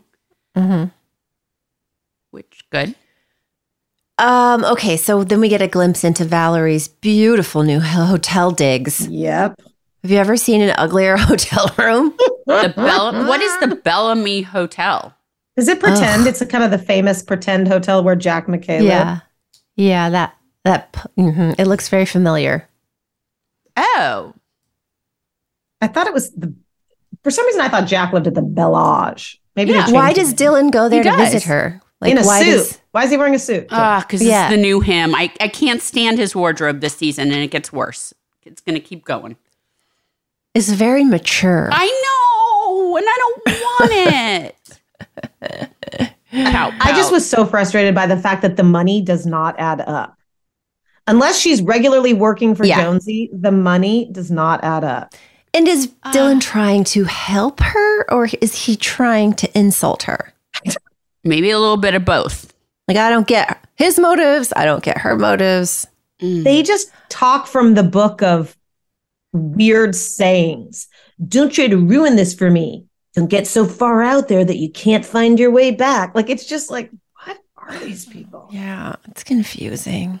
Which, good. Okay, so then we get a glimpse into Valerie's beautiful new hotel digs. Yep. Have you ever seen an uglier hotel room? What is the Bellamy Hotel? Is it pretend? It's a kind of the famous pretend hotel where Jack McKay lived. Yeah, that it looks very familiar. Oh. I thought it was for some reason I thought Jack lived at the Bellage. Maybe why does Dylan go there to visit her? Like, in a suit. Why is he wearing a suit? Because it's the new him. I can't stand his wardrobe this season, and it gets worse. It's going to keep going. It's very mature. I know, and I don't want it. I just was so frustrated by the fact that the money does not add up. Unless she's regularly working for Jonesy, the money does not add up. And is Dylan trying to help her, or is he trying to insult her? Maybe a little bit of both. Like, I don't get his motives. I don't get her motives. They just talk from the book of weird sayings. Don't try to ruin this for me. Don't get so far out there that you can't find your way back. Like, it's just like, what are these people? Yeah, it's confusing.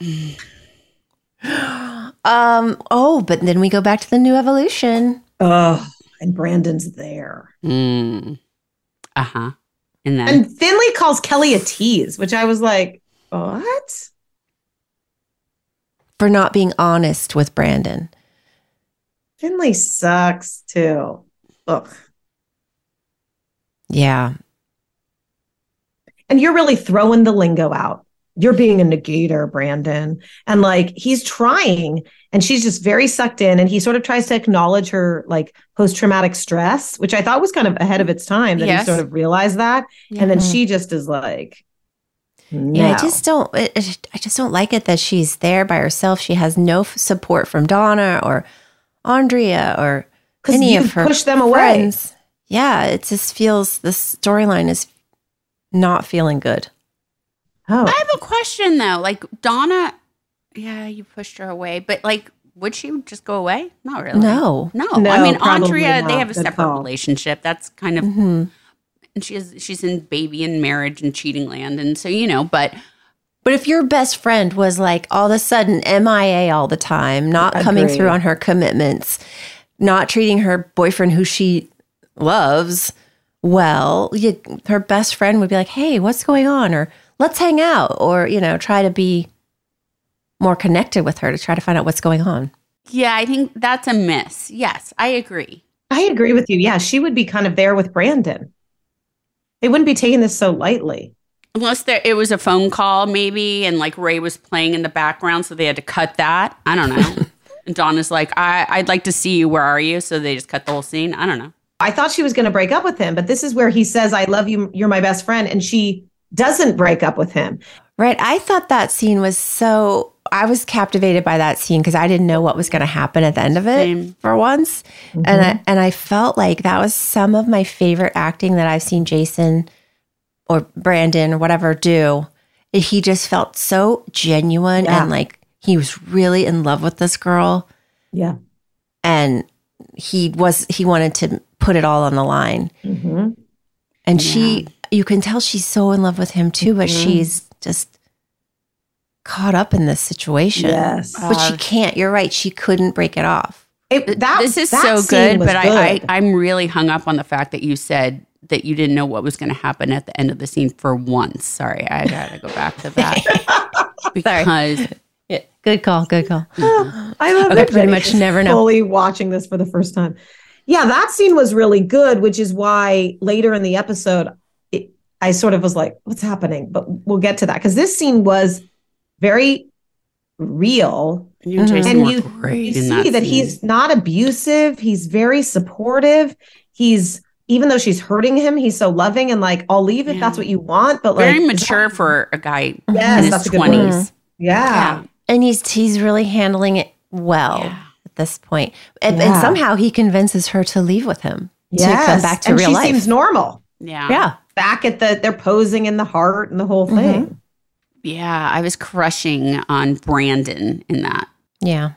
But then we go back to the new evolution. Oh, and Brandon's there. Uh-huh. And Finley calls Kelly a tease, which I was like, what? For not being honest with Brandon. Finley sucks too. Ugh. Yeah. And you're really throwing the lingo out. You're being a negator, Brandon. And like, he's trying and she's just very sucked in. And he sort of tries to acknowledge her like post-traumatic stress, which I thought was kind of ahead of its time that he sort of realized that. Yeah. And then she just is like, no. Yeah, I just don't like it that she's there by herself. She has no support from Donna or Andrea or any of her push them friends. Away. Yeah, it just feels the storyline is not feeling good. Oh. I have a question though. Like Donna, you pushed her away, but like, would she just go away? Not really. No. I mean, Andrea, they have a separate relationship. That's kind of, and she's in baby and marriage and cheating land, and so but if your best friend was like all of a sudden MIA all the time, not coming through on her commitments, not treating her boyfriend who she loves well, her best friend would be like, "Hey, what's going on?" Or let's hang out, or, try to be more connected with her to try to find out what's going on. Yeah, I think that's a miss. Yes, I agree. I agree with you. Yeah, she would be kind of there with Brandon. They wouldn't be taking this so lightly. Unless it was a phone call maybe, and like Ray was playing in the background, so they had to cut that. I don't know. And Donna's like, I'd like to see you. Where are you? So they just cut the whole scene. I don't know. I thought she was going to break up with him, but this is where he says, I love you. You're my best friend. And she doesn't break up with him. Right. I thought that scene was I was captivated by that scene because I didn't know what was going to happen at the end of it for once. And I felt like that was some of my favorite acting that I've seen Jason or Brandon or whatever do. He just felt so genuine and like he was really in love with this girl. Yeah. And he wanted to put it all on the line. And you can tell she's so in love with him too, but she's just caught up in this situation. Yes. But she can't. You're right. She couldn't break it off. This is so good, but I'm really hung up on the fact that you said that you didn't know what was going to happen at the end of the scene for once. Sorry, I got to go back to that. Because... Yeah, good call. I love that. Pretty much never know. Fully watching this for the first time. Yeah, that scene was really good, which is why later in the episode, I sort of was like, what's happening? But we'll get to that because this scene was very real. You and Jason And were you great see in that that scene. he's not abusive. He's very supportive. Even though she's hurting him, he's so loving and like, I'll leave if that's what you want. But like, very mature for a guy Yes, in his that's a good word. 20s. Yeah. And he's really handling it well at this point. And Yeah. somehow he convinces her to leave with him to Yes. come back to and real she life. seems normal. Yeah. Yeah. Back at they're posing in the heart and the whole thing. Yeah. I was crushing on Brandon in that. Yeah.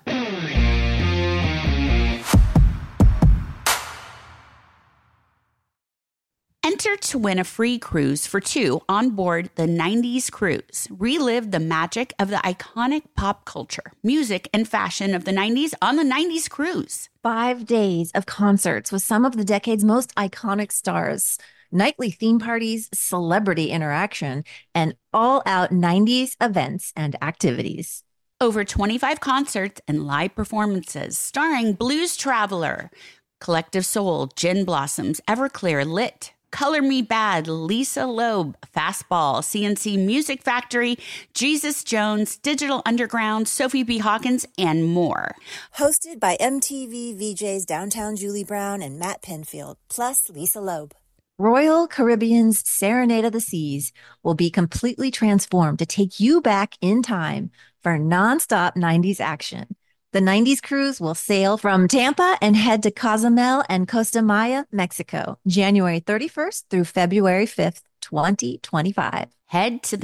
Enter to win a free cruise for two on board the 90s cruise. Relive the magic of the iconic pop culture, music, and fashion of the 90s on the 90s cruise. 5 days of concerts with some of the decade's most iconic stars, nightly theme parties, celebrity interaction, and all-out 90s events and activities. Over 25 concerts and live performances starring Blues Traveler, Collective Soul, Gin Blossoms, Everclear, Lit, Color Me Bad, Lisa Loeb, Fastball, CNC Music Factory, Jesus Jones, Digital Underground, Sophie B. Hawkins, and more. Hosted by MTV VJs Downtown Julie Brown and Matt Penfield, plus Lisa Loeb. Royal Caribbean's Serenade of the Seas will be completely transformed to take you back in time for nonstop 90s action. The 90s cruise will sail from Tampa and head to Cozumel and Costa Maya, Mexico, January 31st through February 5th, 2025. Head to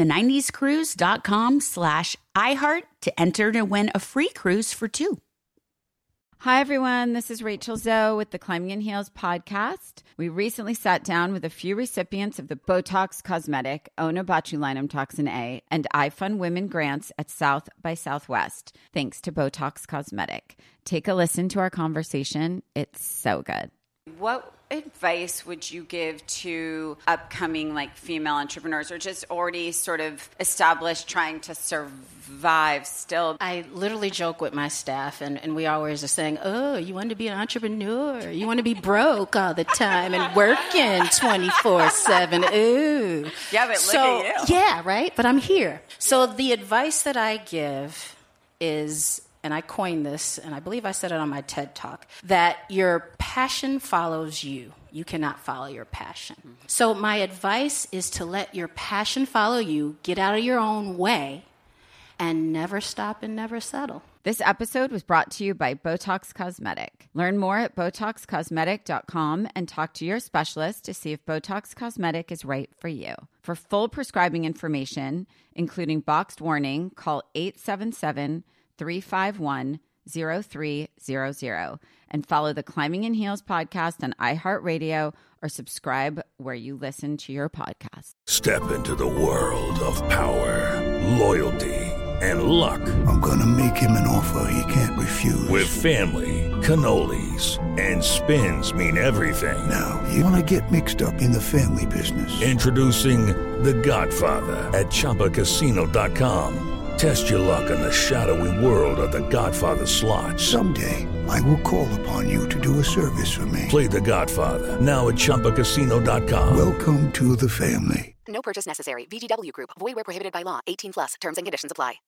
the90scruise.com/iHeart to enter to win a free cruise for two. Hi, everyone. This is Rachel Zoe with the Climbing in Heels podcast. We recently sat down with a few recipients of the Botox Cosmetic, Onabotulinum Toxin A, and iFund Women grants at South by Southwest, thanks to Botox Cosmetic. Take a listen to our conversation. It's so good. What advice would you give to upcoming female entrepreneurs or just already sort of established trying to survive still? I literally joke with my staff, and we always are saying, oh, you want to be an entrepreneur? You want to be broke all the time and working 24/7? Ooh. Yeah, but look at you. Yeah, right? But I'm here. So the advice that I give is, and I coined this, and I believe I said it on my TED Talk, that your passion follows you. You cannot follow your passion. So my advice is to let your passion follow you, get out of your own way, and never stop and never settle. This episode was brought to you by Botox Cosmetic. Learn more at BotoxCosmetic.com and talk to your specialist to see if Botox Cosmetic is right for you. For full prescribing information, including boxed warning, call 877-351-0300 and follow the Climbing in Heels podcast on iHeartRadio or subscribe where you listen to your podcast. Step into the world of power, loyalty, and luck. I'm gonna make him an offer he can't refuse. With family, cannolis, and spins mean everything. Now, you wanna get mixed up in the family business. Introducing The Godfather at ChumbaCasino.com. Test your luck in the shadowy world of The Godfather slot. Someday, I will call upon you to do a service for me. Play The Godfather, now at ChumbaCasino.com. Welcome to the family. No purchase necessary. VGW Group. Void where prohibited by law. 18 plus. Terms and conditions apply.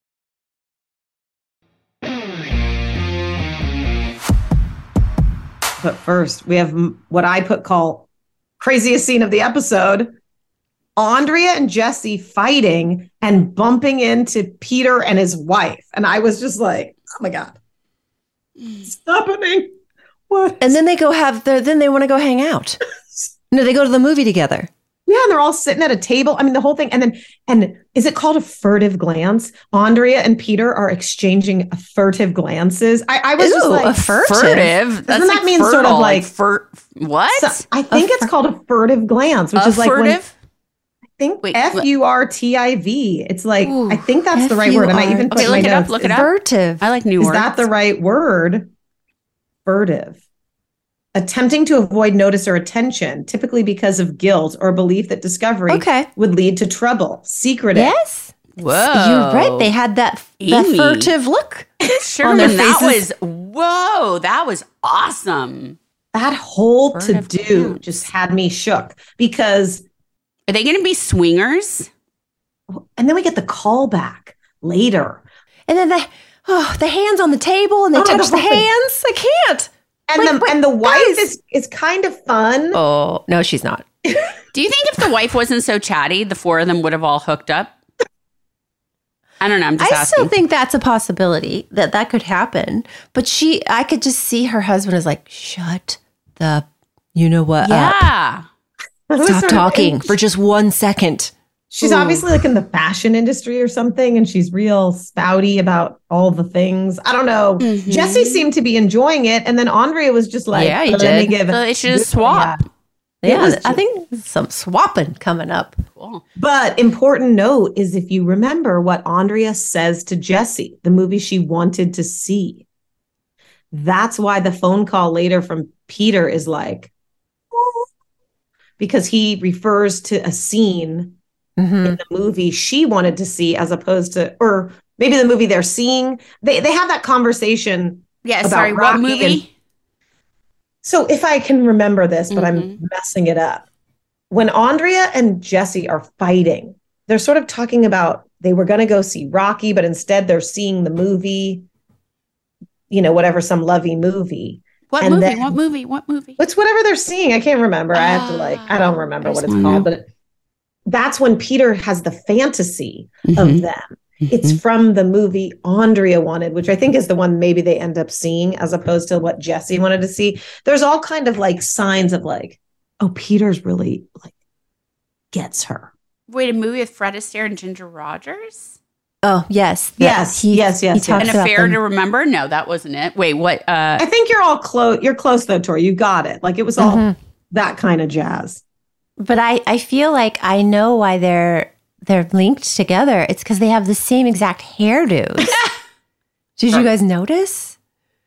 But first, we have what I call craziest scene of the episode. Andrea and Jesse fighting and bumping into Peter and his wife. And I was just like, oh my God. It's happening. What? And then they then they want to go hang out. No, they go to the movie together. Yeah, and they're all sitting at a table. I mean, the whole thing. And is it called a furtive glance? Andrea and Peter are exchanging furtive glances. I was just like, a furtive? Doesn't that mean fertile, sort of like what? So I think it's called a furtive glance, which is like furtive? FURTIV. It's like, ooh, I think that's the right word. And I even put my notes. Look it up. Furtive. I like new words. Is that the right word? Furtive. Attempting to avoid notice or attention, typically because of guilt or belief that discovery would lead to trouble. Secretive. Yes. Whoa. You're right. They had that furtive look sure, on their faces. That was awesome. That whole to-do just had me shook because... Are they going to be swingers? And then we get the call back later. And then the hands on the table and they touch the hands. I can't. And the wife is kind of fun. Oh, no, she's not. Do you think if the wife wasn't so chatty, the four of them would have all hooked up? I don't know. I'm just asking. I still think that's a possibility that could happen. But I could just see her husband is like, shut the, you know what? Yeah. Up. Stop talking for just 1 second. She's obviously like in the fashion industry or something, and she's real spouty about all the things. I don't know. Mm-hmm. Jesse seemed to be enjoying it, and then Andrea was just like, "Yeah, you let did." me give so they should just swap. Yeah, I think some swapping coming up. Cool. But important note is if you remember what Andrea says to Jesse, the movie she wanted to see. That's why the phone call later from Peter is like, because he refers to a scene in the movie she wanted to see as opposed to, or maybe the movie they're seeing. They have that conversation. Yeah, about sorry, Rocky what movie? So if I can remember this, but I'm messing it up. When Andrea and Jesse are fighting, they're sort of talking about they were going to go see Rocky, but instead they're seeing the movie, whatever, some lovey movie. What movie? It's whatever they're seeing. I can't remember. I have to I don't remember what it's called, but that's when Peter has the fantasy of them. It's from the movie Andrea wanted, which I think is the one maybe they end up seeing as opposed to what Jesse wanted to see. There's all kind of like signs of like, oh, Peter's really like gets her. Wait, a movie with Fred Astaire and Ginger Rogers? Oh, yes. Yes. An Affair to Remember? No, that wasn't it. Wait, what? I think you're all close. You're close though, Tori. You got it. Like it was all that kind of jazz. But I feel like I know why they're linked together. It's because they have the same exact hairdos. Did you guys notice?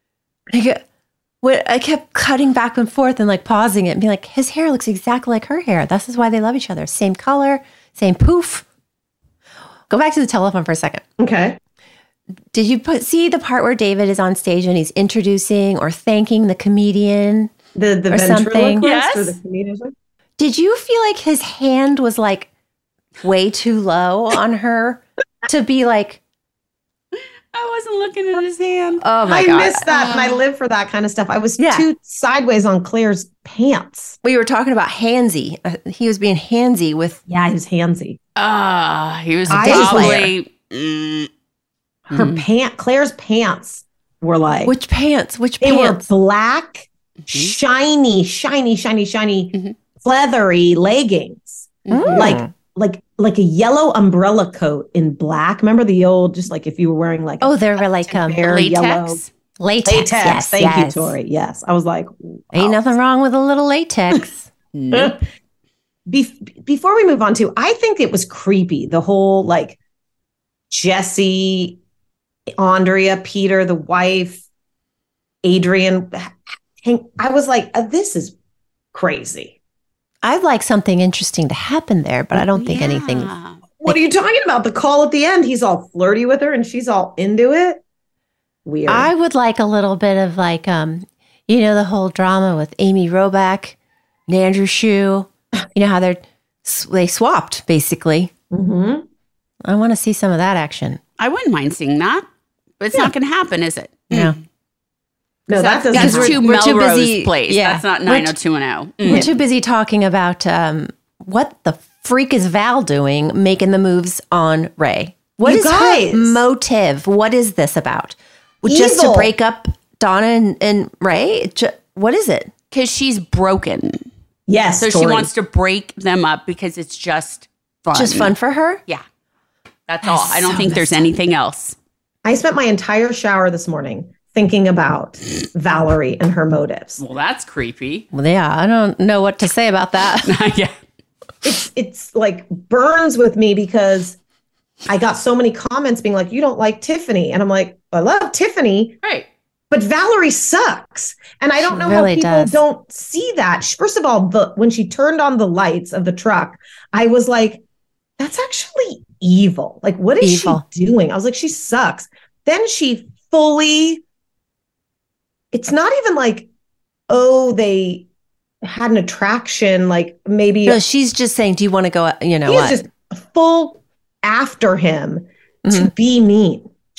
I kept cutting back and forth and like pausing it and being like, his hair looks exactly like her hair. This is why they love each other. Same color, same poof. Go back to the telephone for a second. Okay. Did you see the part where David is on stage and he's introducing or thanking the comedian? The or something? Yes. Or the comedian? Did you feel like his hand was like way too low on her to be like, I wasn't looking at his hand. Oh my God. I missed that. And I live for that kind of stuff. I was too sideways on Claire's pants. We were talking about handsy. He was being handsy with. Yeah, he was handsy. He was probably. Claire's pants were like. Which pants? They were black, shiny, leathery leggings. Like a yellow umbrella coat in black. Remember the old, just like if you were wearing like they were like latex. Yellow. Latex. Yes, Thank you, Tori. Yes, I was like, wow. Ain't nothing wrong with a little latex. Nope. Before we move on to, I think it was creepy. The whole like Jesse, Andrea, Peter, the wife, Adrian. I was like, this is crazy. I'd like something interesting to happen there, but I don't think anything. What are you talking about? The call at the end, he's all flirty with her and she's all into it. Weird. I would like a little bit of like, the whole drama with Amy Robach and Andrew Shue. You know how they swapped basically. Mm-hmm. I want to see some of that action. I wouldn't mind seeing that, but it's not going to happen, is it? Yeah. No, that's too Melrose Place. Yeah. That's not 90210. We're too busy talking about what the freak is Val doing, making the moves on Ray. What is her motive? What is this about? Just to break up Donna and Ray? What is it? Because she's broken. Yes, so Tori. She wants to break them up because it's just fun. Just fun for her? Yeah. That's all. I don't think there's anything else. I spent my entire shower this morning thinking about Valerie and her motives. Well, that's creepy. Well, yeah, I don't know what to say about that. Yeah. It's like burns with me because I got so many comments being like, you don't like Tiffany. And I'm like, I love Tiffany. Right. But Valerie sucks. And I don't know how people don't see that. First of all, when she turned on the lights of the truck, I was like, that's actually evil. Like, what is she doing? I was like, she sucks. Then she fully... It's not even like, they had an attraction, like maybe. No, she's just saying, do you want to go, She's just full after him to be mean.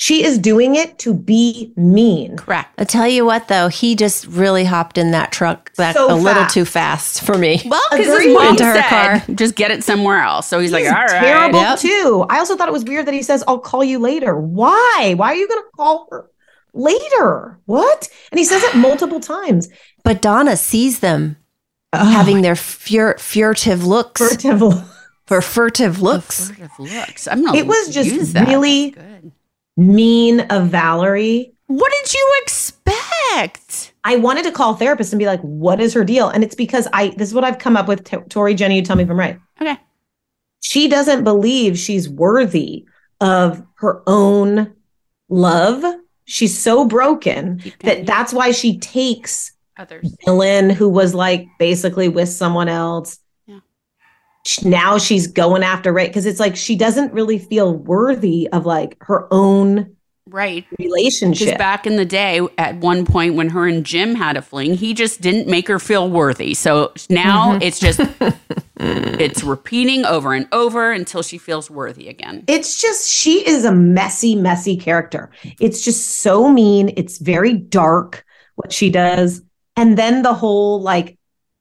She is doing it to be mean. Correct. I tell you what, though, he just really hopped in that truck So a little fast. too fast for me. Well, because his Agreed. mom Into her said, car. just get it somewhere else. So he's like, He's all right. terrible Yep. too. I also thought it was weird that he says, I'll call you later. Why? Why are you going to call her later? What? And he says it multiple times. But Donna sees them having their furtive looks. Furtive looks. For furtive looks. Furtive looks. I'm gonna It was just use that. really That's good. mean of Valerie. What did you expect? I wanted to call a therapist and be like, what is her deal? And it's because this is what I've come up with. Tori, Jenny, you tell me if I'm right. Okay. She doesn't believe she's worthy of her own love. She's so broken that's why she takes Others. Dylan, who was like basically with someone else. Yeah. Now she's going after Ray because it's like she doesn't really feel worthy of like her own Right. relationship. Because back in the day, at one point when her and Jim had a fling, he just didn't make her feel worthy. So now it's just, it's repeating over and over until she feels worthy again. It's just, she is a messy, messy character. It's just so mean. It's very dark what she does. And then the whole like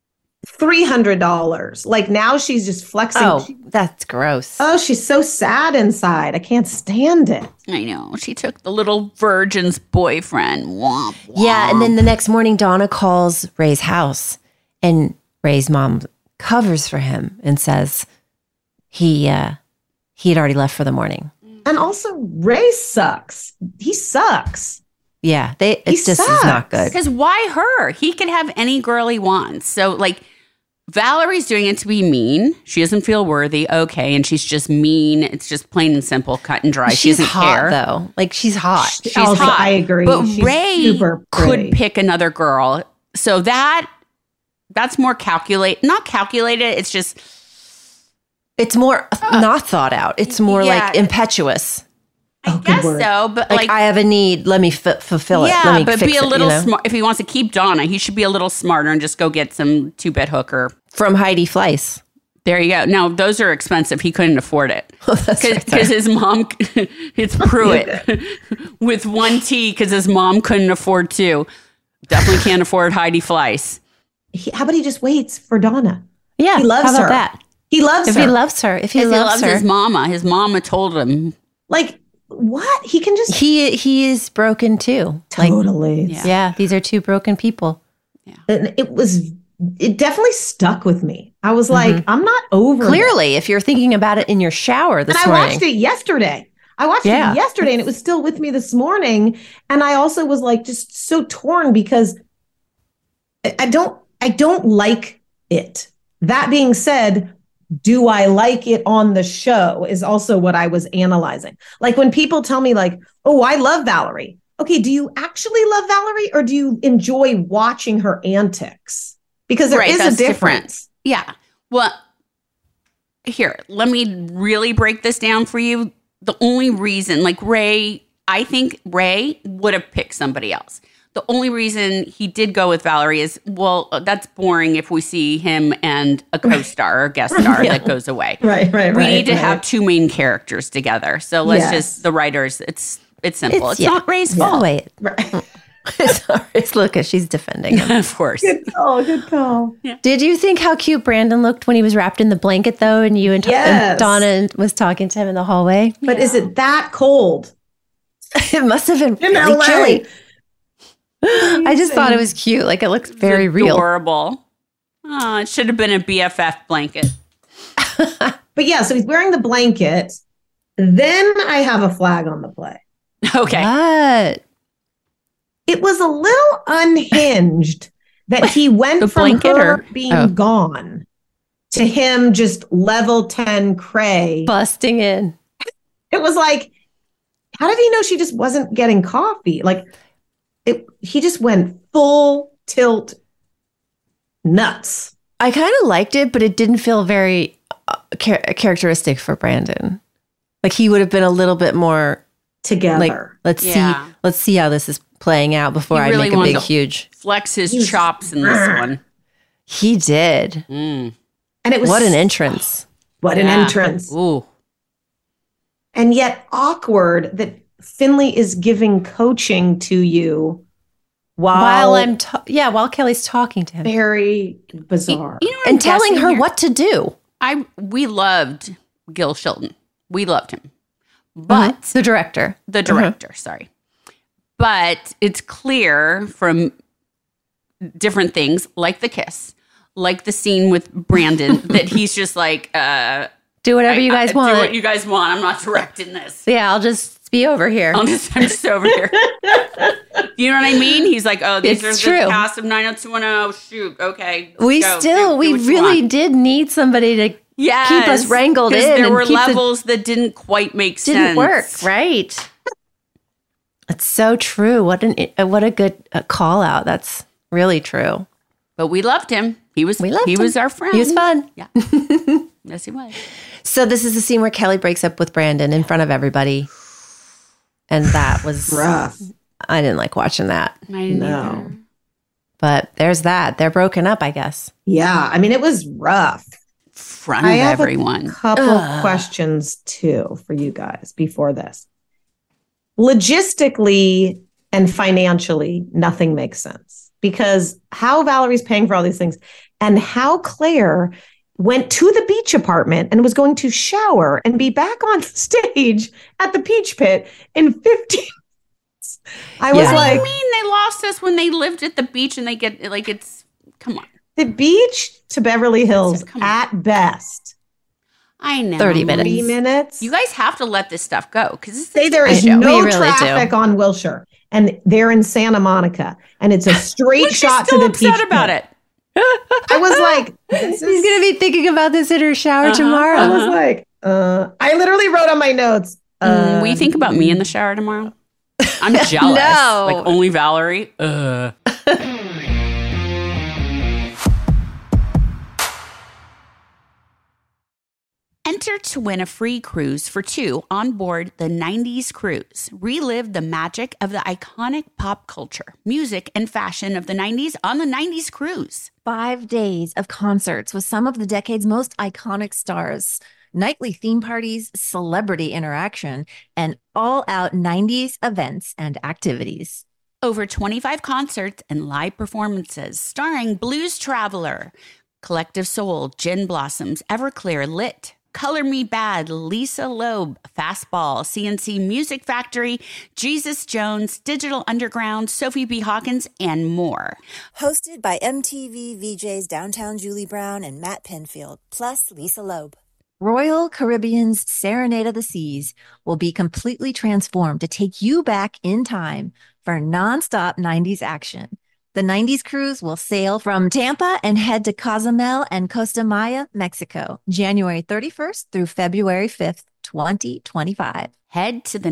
$300. Like now she's just flexing. Oh, that's gross. Oh, she's so sad inside. I can't stand it. I know. She took the little virgin's boyfriend. Womp, womp. Yeah, and then the next morning, Donna calls Ray's house, and Ray's mom covers for him and says he had already left for the morning. And also, Ray sucks. He sucks. Yeah, it's just is not good. Because why her? He could have any girl he wants. So, like, Valerie's doing it to be mean. She doesn't feel worthy. Okay. And she's just mean. It's just plain and simple, cut and dry. She She's doesn't hot, care. though. Like, she's hot. She's Also, hot. I agree. But She's Ray super pretty. could pick another girl. So that's more not calculated. It's just. It's more not thought out. It's more like impetuous. I guess so, but Like, I have a need. Let me fulfill it. yeah, Let me but fix be a it, little you know? smart. If he wants to keep Donna, he should be a little smarter and just go get some 2-bit hooker. From Heidi Fleiss. There you go. Now, those are expensive. He couldn't afford it. Because his mom, it's Pruitt with one T because his mom couldn't afford 2. Definitely can't afford Heidi Fleiss. How about he just waits for Donna? Yeah, He loves how about her. that? He loves If her. he loves her. If he Because loves her. his mama told him. Like, what? He can just... He is broken too. Totally. Like, yeah, these are two broken people. And it definitely stuck with me. I was like, I'm not over Clearly, if you're thinking about it in your shower this and I morning. watched it yesterday. And it was still with me this morning. And I also was like, just so torn because I don't like it. That being said, do I like it on the show is also what I was analyzing. Like when people tell me like, oh, I love Valerie. Okay, do you actually love Valerie or do you enjoy watching her antics? Because there is a difference. Yeah. Well, here, let me really break this down for you. The only reason, like Ray, I think Ray would have picked somebody else. The only reason he did go with Valerie is, well, that's boring if we see him and a co-star or guest star that goes away. Right. We need to have 2 main characters together. So let's just, the writers, it's simple. It's not Ray's fault. Wait. Right. Look, she's defending him. Of course. Good call. Yeah. Did you think how cute Brandon looked when he was wrapped in the blanket, though, and you and Donna was talking to him in the hallway? But is it that cold? It must have been In really LA. chilly. I just thought it was cute. Like, it looked very real. Adorable. Oh, it should have been a BFF blanket. But yeah, so he's wearing the blanket. Then I have a flag on the play. Okay. What? It was a little unhinged that he went The from blanket her or- being gone to him just level 10 cray. Busting in. It was like, how did he know she just wasn't getting coffee? Like, he just went full tilt nuts. I kind of liked it, but it didn't feel very characteristic for Brandon. Like, he would have been a little bit more together. Like, let's see how this is playing out before He I really make a wanted big, to huge. Flex his chops in this one. He did. And it was What an entrance. What an entrance. Ooh. And yet awkward that Finley is giving coaching to you while Kelly's talking to him. Very bizarre. And telling her what to do. We loved Gil Shilton. We loved him. But the director. Sorry. But it's clear from different things, like the kiss, like the scene with Brandon, that he's just like, do whatever you guys want. Do what you guys want. I'm not directing this. Yeah, I'll just be over here. I'm just over here. You know what I mean? He's like, oh, these are the cast of 90210. Shoot, okay. We really did need somebody to keep us wrangled in. Because there were levels that didn't quite make sense. Didn't work, right? That's so true. What a good call out. That's really true. But we loved him. He was our friend. He was fun. Yeah. Yes, he was. So this is the scene where Kelly breaks up with Brandon in front of everybody. And that was rough. I didn't like watching that. I didn't either. But there's that. They're broken up, I guess. Yeah. I mean, it was rough. Front of everyone. A couple questions too for you guys before this. Logistically and financially, nothing makes sense because how Valerie's paying for all these things and how Claire went to the beach apartment and was going to shower and be back on stage at the Peach Pit in 15 minutes. I was like, what do you mean they lost us when they lived at the beach and they get like, it's, come on. The beach to Beverly Hills at best. I know. 30 minutes. 30 minutes. You guys have to let this stuff go because say there is no traffic on Wilshire and they're in Santa Monica and it's a straight shot to the beach. Upset about it. I was like, he's going to be thinking about this in her shower tomorrow. I was like, I literally wrote on my notes. Will you think about me in the shower tomorrow? I'm jealous. No. Like only Valerie. Enter to win a free cruise for two on board the 90s Cruise. Relive the magic of the iconic pop culture, music, and fashion of the 90s on the 90s Cruise. 5 days of concerts with some of the decade's most iconic stars, nightly theme parties, celebrity interaction, and all-out 90s events and activities. Over 25 concerts and live performances starring Blues Traveler, Collective Soul, Gin Blossoms, Everclear, Lit, Color Me Bad, Lisa Loeb, Fastball, CNC Music Factory, Jesus Jones, Digital Underground, Sophie B. Hawkins, and more. Hosted by MTV VJs Downtown Julie Brown and Matt Pinfield, plus Lisa Loeb. Royal Caribbean's Serenade of the Seas will be completely transformed to take you back in time for nonstop 90s action. The 90s Cruise will sail from Tampa and head to Cozumel and Costa Maya, Mexico, January 31st through February 5th, 2025. Head to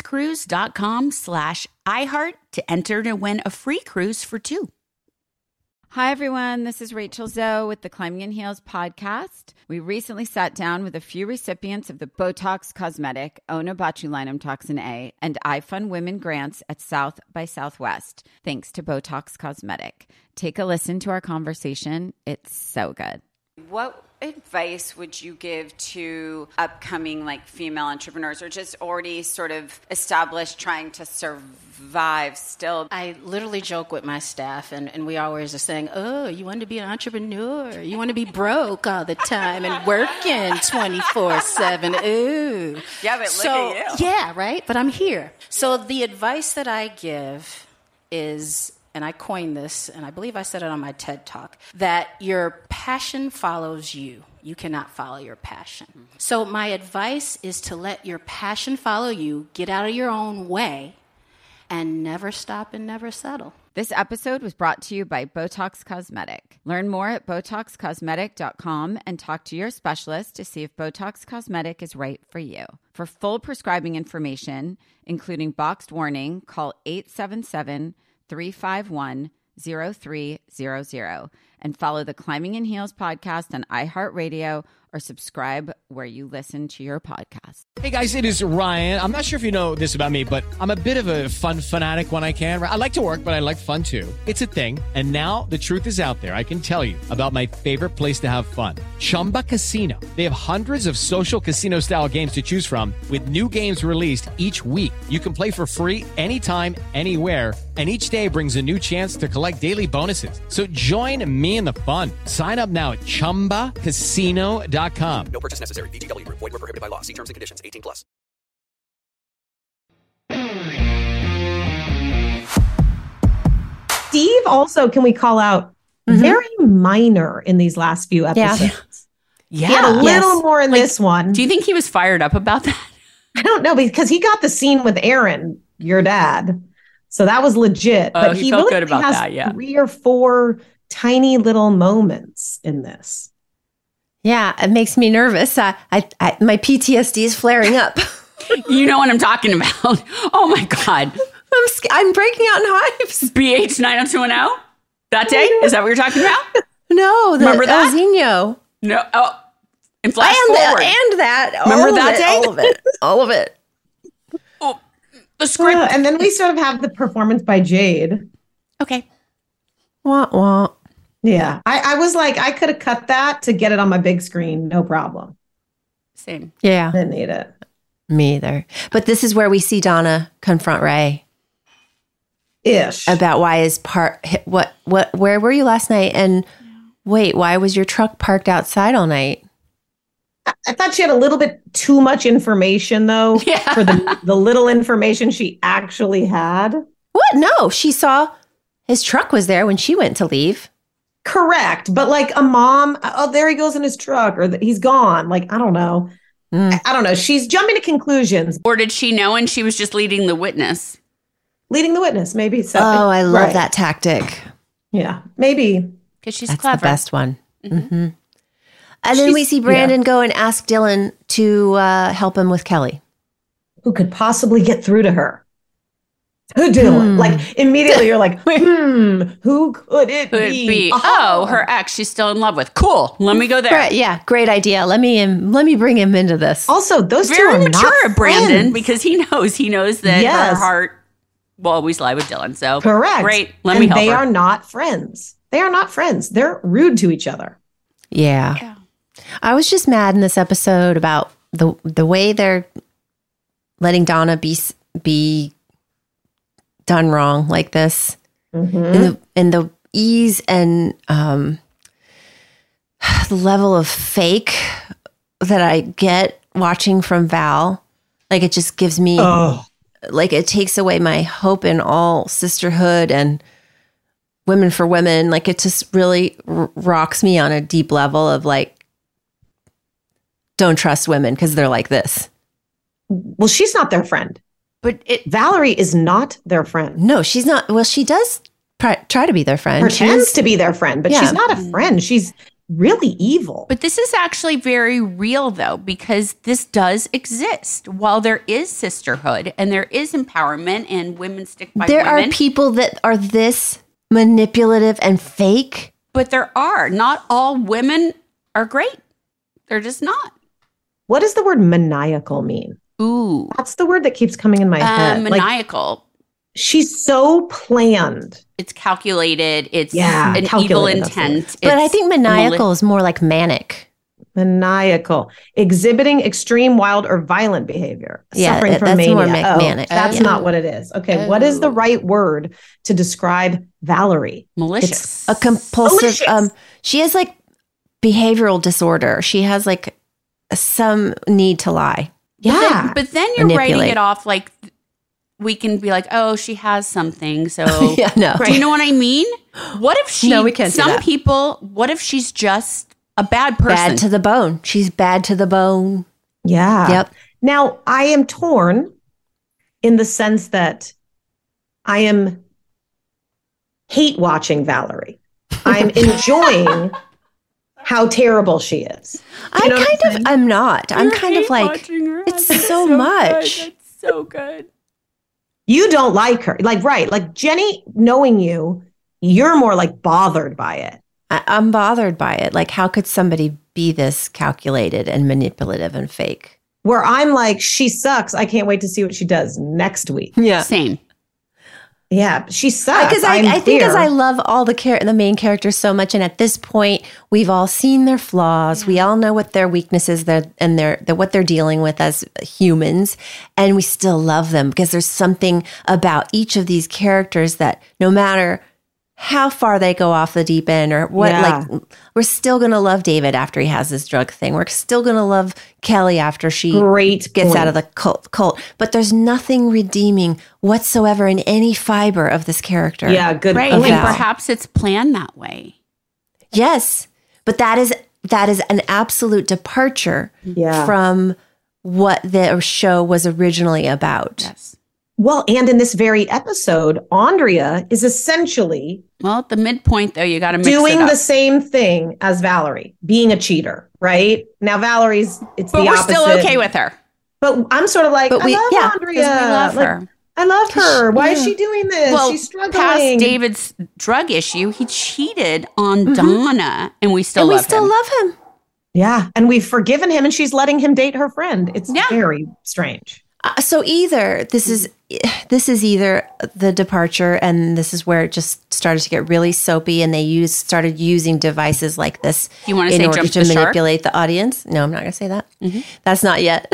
the90scruise.com/iHeart to enter to win a free cruise for two. Hi, everyone. This is Rachel Zoe with the Climbing in Heels podcast. We recently sat down with a few recipients of the Botox Cosmetic, Onabotulinum Toxin A, and iFund Women grants at South by Southwest, thanks to Botox Cosmetic. Take a listen to our conversation. It's so good. What advice would you give to upcoming female entrepreneurs or just already sort of established trying to survive still? I literally joke with my staff and we always are saying, oh, you want to be an entrepreneur? You want to be broke all the time and working 24/7. Ooh. Yeah, but look at you. Yeah, right? But I'm here. So the advice that I give is, and I coined this, and I believe I said it on my TED Talk, that your passion follows you. You cannot follow your passion. Mm-hmm. So my advice is to let your passion follow you, get out of your own way, and never stop and never settle. This episode was brought to you by Botox Cosmetic. Learn more at BotoxCosmetic.com and talk to your specialist to see if Botox Cosmetic is right for you. For full prescribing information, including boxed warning, call 877-351-0300. And follow the Climbing in Heels podcast on iHeartRadio or subscribe where you listen to your podcast. Hey guys, it is Ryan. I'm not sure if you know this about me, but I'm a bit of a fun fanatic when I can. I like to work, but I like fun too. It's a thing. And now the truth is out there. I can tell you about my favorite place to have fun. Chumba Casino. They have hundreds of social casino style games to choose from with new games released each week. You can play for free anytime, anywhere. And each day brings a new chance to collect daily bonuses. So join me in the fun. Sign up now at ChumbaCasino.com. No purchase necessary. VGW Group. Void where prohibited by law. See terms and conditions. 18+. Steve also, can we call out, very minor in these last few episodes. Yeah. He had a little more in this one. Do you think he was fired up about that? I don't know, because he got the scene with Aaron, your dad. So that was legit. Oh, But he felt really good about has that, yeah. 3 or 4 tiny little moments in this. Yeah, it makes me nervous. My PTSD is flaring up. You know what I'm talking about. Oh my God. I'm breaking out in hives. BH 90210? That day? Is that what you're talking about? No, remember that? El Zeno. No. Oh, and flash and forward. And that. Remember that day? All of it. All of it. Oh, the script. And then we sort of have the performance by Jade. Okay. Wah, wah. Yeah. I was like, I could have cut that to get it on my big screen. No problem. Same. Yeah. Didn't need it. Me either. But this is where we see Donna confront Ray. Ish. About why his where were you last night? And wait, why was your truck parked outside all night? I thought she had a little bit too much information, though, for the little information she actually had. What? No, she saw his truck was there when she went to leave. Correct. But like a mom, oh, there he goes in his truck, or he's gone. Like, I don't know. I don't know. She's jumping to conclusions. Or did she know and she was just leading the witness? Leading the witness, maybe. So, oh, I love that tactic. Yeah, maybe. Because she's That's clever. the best one. Mm-hmm. And then we see Brandon go and ask Dylan to help him with Kelly. Who could possibly get through to her? Dylan. Like, immediately you're like, who could it be? Oh, her ex she's still in love with. Cool. Let me go there. Great, yeah, great idea. Let me bring him into this. Also, those Very two are mature not of Brandon, friends. because he knows that her heart will always lie with Dylan. So correct. Great. Let me help they her. are not friends. They are not friends. They're rude to each other. Yeah. I was just mad in this episode about the way they're letting Donna be done wrong like this, and the ease and the level of fake that I get watching from Val. Like, it just gives me like, it takes away my hope in all sisterhood and women for women. Like, it just really rocks me on a deep level of like, don't trust women because they're like this. Well, she's not their friend. But Valerie is not their friend. No, she's not. Well, she does try to be their friend. Pretends to be their friend, but she's not a friend. She's really evil. But this is actually very real, though, because this does exist. While there is sisterhood and there is empowerment and women stick by there women. are people that are this manipulative and fake. But there are. Not all women are great. They're just not. What does the word maniacal mean? Ooh. That's the word that keeps coming in my head. Maniacal. Like, she's so planned. It's calculated. It's an evil intent. But I think maniacal is more like manic. Maniacal. Exhibiting extreme, wild, or violent behavior. Suffering from that's mania. more manic. That's not what it is. Okay, what is the right word to describe Valerie? Malicious. It's a compulsive. Malicious. She has like behavioral disorder. She has like some need to lie. Yeah. But then you're writing it off like we can be like, oh, she has something. So yeah, no. Do you know what I mean? What if she, No, we can't do some that. people, what if she's just a bad person? Bad to the bone. She's bad to the bone. Yeah. Yep. Now, I am torn in the sense that I am hate watching Valerie. I'm enjoying how terrible she is. I'm not. I'm kind of like, it's so much. Good. It's so good. You don't like her. Like, right. Like Jenny, knowing you, you're more like bothered by it. I'm bothered by it. Like, how could somebody be this calculated and manipulative and fake? Where I'm like, she sucks. I can't wait to see what she does next week. Yeah. Same. Yeah, she sucks. Because I think as I love all the main characters so much, and at this point, we've all seen their flaws. We all know what their weaknesses and what they're dealing with as humans, and we still love them because there's something about each of these characters that no matter how far they go off the deep end or what, like, we're still going to love David after he has this drug thing. We're still going to love Kelly after she gets out of the cult. But there's nothing redeeming whatsoever in any fiber of this character. Yeah, good. Right. And perhaps it's planned that way. Yes. But that is an absolute departure from what the show was originally about. Yes. Well, and in this very episode, Andrea is essentially at the midpoint, though, you got to mix doing it up. the same thing as Valerie, being a cheater, right? Now, Valery's it's but the we're opposite. still okay with her. But I'm sort of like, I love Andrea. We love her. I love her. Why is she doing this? Well, she's struggling. Past David's drug issue, he cheated on Donna, and we still love him. Yeah, and we've forgiven him, and she's letting him date her friend. It's very strange. So either this is either the departure, and this is where it just started to get really soapy, and they started using devices like this in order to manipulate the audience. No, I'm not going to say that. Mm-hmm. That's not yet.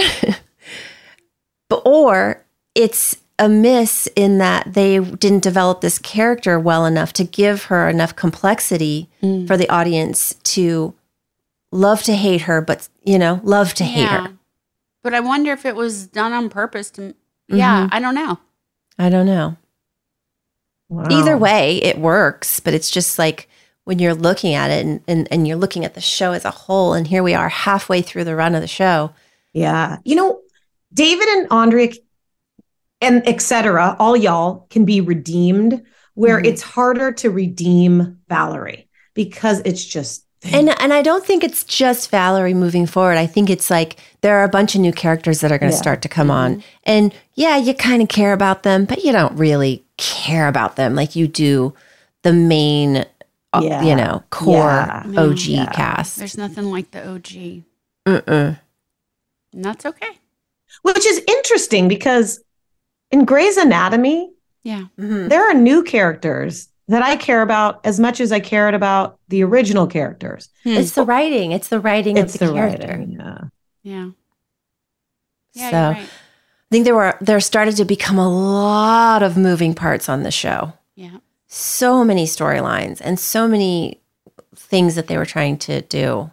Or it's a miss in that they didn't develop this character well enough to give her enough complexity for the audience to love to hate her, but love to hate her. But I wonder if it was done on purpose to, I don't know. I don't know. Wow. Either way, it works, but it's just like when you're looking at it and you're looking at the show as a whole, and here we are halfway through the run of the show. Yeah. David and Andrea and et cetera, all y'all can be redeemed, where it's harder to redeem Valerie because it's just And I don't think it's just Valerie moving forward. I think it's like there are a bunch of new characters that are going to start to come on. And you kind of care about them, but you don't really care about them like you do the main, core OG cast. There's nothing like the OG. And that's okay. Which is interesting because in Grey's Anatomy, there are new characters that I care about as much as I cared about the original characters. It's the writing. It's the writing of the character. Writing, yeah. So right. I think there started to become a lot of moving parts on the show. Yeah. So many storylines and so many things that they were trying to do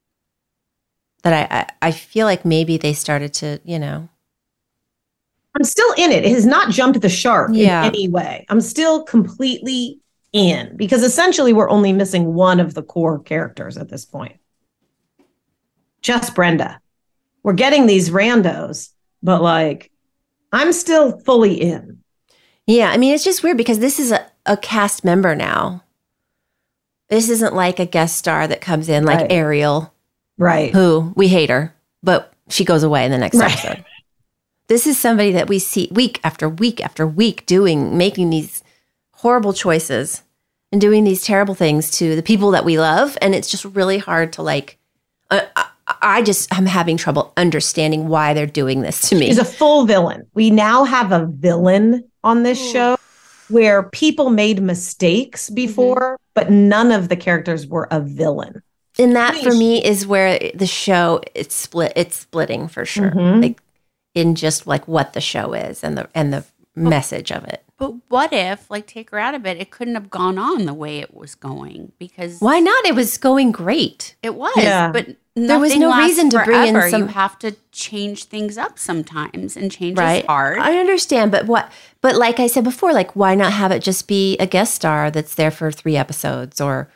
that I feel like maybe they started to, I'm still in it. It has not jumped the shark in any way. I'm still completely in because essentially we're only missing one of the core characters at this point. Just Brenda. We're getting these randos, but I'm still fully in. Yeah. I mean, it's just weird because this is a cast member now. This isn't like a guest star that comes in like Ariel. Right. Who we hate her, but she goes away in the next episode. This is somebody that we see week after week after week making these horrible choices and doing these terrible things to the people that we love. And it's just really hard to I'm having trouble understanding why they're doing this to me. She's a full villain. We now have a villain on this show where people made mistakes before, but none of the characters were a villain. And that for me is where the show, it's splitting for sure. Like in just what the show is and the message of it. But what if, take her out of it, it couldn't have gone on the way it was going? Because why not? It was going great. It was, but there was no reason to bring in some. You have to change things up sometimes, and change is hard. I understand, but like I said before, why not have it just be a guest star that's there for 3 episodes? Or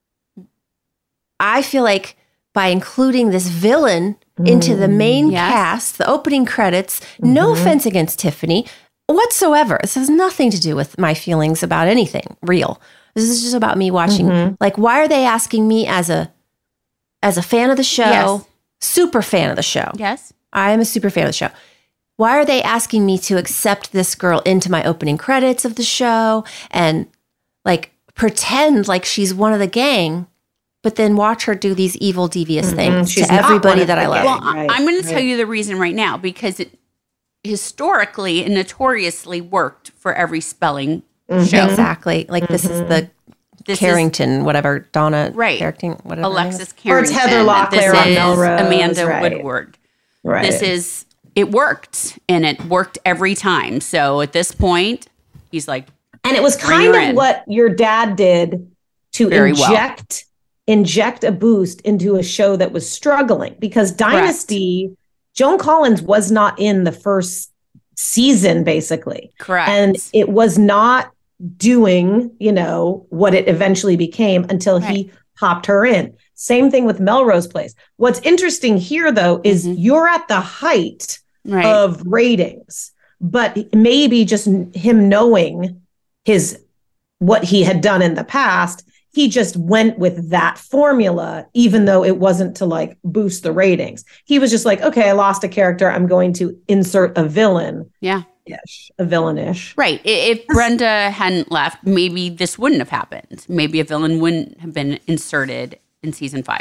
I feel like by including this villain into the main cast, the opening credits, no offense against Tiffany whatsoever. This has nothing to do with my feelings about anything real. This is just about me watching. Why are they asking me as a fan of the show, super fan of the show? Yes. I am a super fan of the show. Why are they asking me to accept this girl into my opening credits of the show and pretend like she's one of the gang but then watch her do these evil, devious things She's to not everybody one that I of the love. Well, Right, I'm going to tell right. you the reason right now, because it historically and notoriously worked for every spelling show. Exactly. Like this is the This Carrington, whatever, Donna Right. Carrington, whatever. her name Alexis is. Or Carrington. it's Heather Locklear this on is Melrose, Amanda right. Woodward. Right. This is, it worked, and it worked every time. So at this point, he's like, And it was Bring kind her of in. what your dad did to Very well. inject a boost into a show that was struggling, because Dynasty, Joan Collins was not in the first season, basically. Correct. And it was not doing, what it eventually became until he popped her in. Same thing with Melrose Place. What's interesting here, though, is you're at the height of ratings, but maybe just him knowing what he had done in the past, he just went with that formula, even though it wasn't to like boost the ratings. He was just like, okay, I lost a character. I'm going to insert a villain. yeah. A villainish. Right. If Brenda hadn't left, maybe this wouldn't have happened. Maybe a villain wouldn't have been inserted in season 5.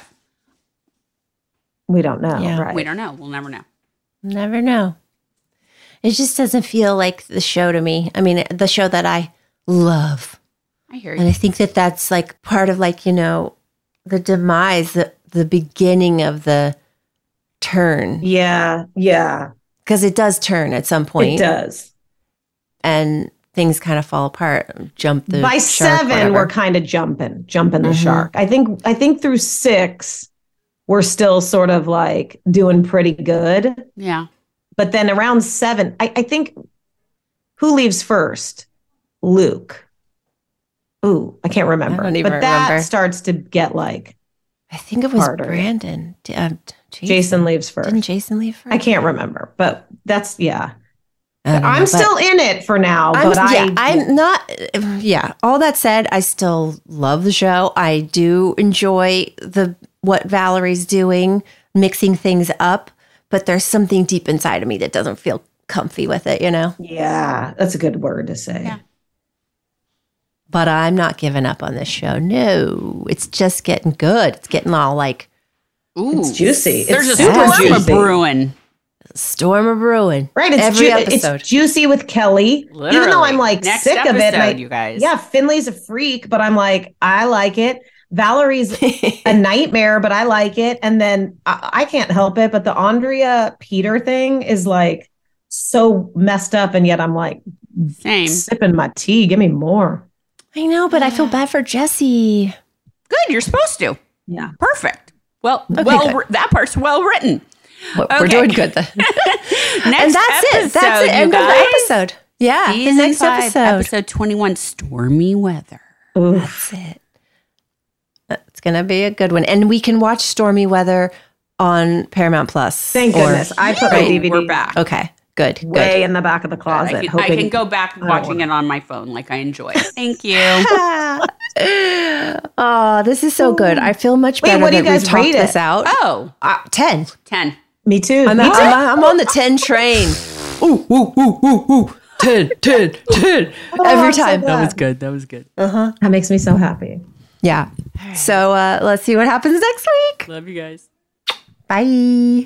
We don't know. Yeah. Right. We don't know. We'll never know. Never know. It just doesn't feel like the show to me. I mean, the show that I love. I hear And you. I think that that's like part of like, the demise, the beginning of the turn. Yeah. Yeah. Because it does turn at some point. It does. And things kind of fall apart. Jump the By shark, 7, whatever. we're kind of jumping the shark. I think through 6, we're still sort of like doing pretty good. Yeah. But then around 7, I think who leaves first? Luke. Ooh, I can't remember. I don't even but that remember. starts to get like I think it was harder. Brandon. Jason leaves first. Didn't Jason leave first? I can't remember, but that's I don't know, I'm but- still in it for now. But I'm not. Yeah. All that said, I still love the show. I do enjoy what Valerie's doing, mixing things up. But there's something deep inside of me that doesn't feel comfy with it. Yeah, that's a good word to say. Yeah. But I'm not giving up on this show. No, it's just getting good. It's getting all like Ooh. It's juicy. There's It's a super storm juicy. brewing. storm of brewing. Right. It's every episode. It's juicy with Kelly. Even though Literally. I'm like Next sick of it. episode, and I- you guys. Yeah, Finley's a freak, but I'm like, I like it. Valerie's a nightmare, but I like it. And then I can't help it. But the Andrea Peter thing is like so messed up. And yet I'm like Same. sipping my tea. Give me more. I know, but I feel bad for Jesse. Good. You're supposed to. Yeah. Perfect. Well, Okay, good. that part's well written. We're Okay. doing good then. Next And that's it. That's episode, it. you End of the guys. episode. Yeah, the Season next 5, episode. episode 21, Stormy Weather. That's it. It's going to be a good one. And we can watch Stormy Weather on Paramount Plus. Thank goodness. I put my DVD We're back. Okay, good. way in the back of the closet. I hoping can go back watching it on my phone like I enjoy. Thank you. Oh, this is so good. I feel much Wait, better what do you that guys we've talked rate this it? out. Oh, 10. 10. Me too. I'm on the 10 train. Ooh, ooh, ooh, ooh, ooh. 10, 10, 10. Every time. good. That was good. That makes me so happy. Yeah. So let's see what happens next week. Love you guys. Bye.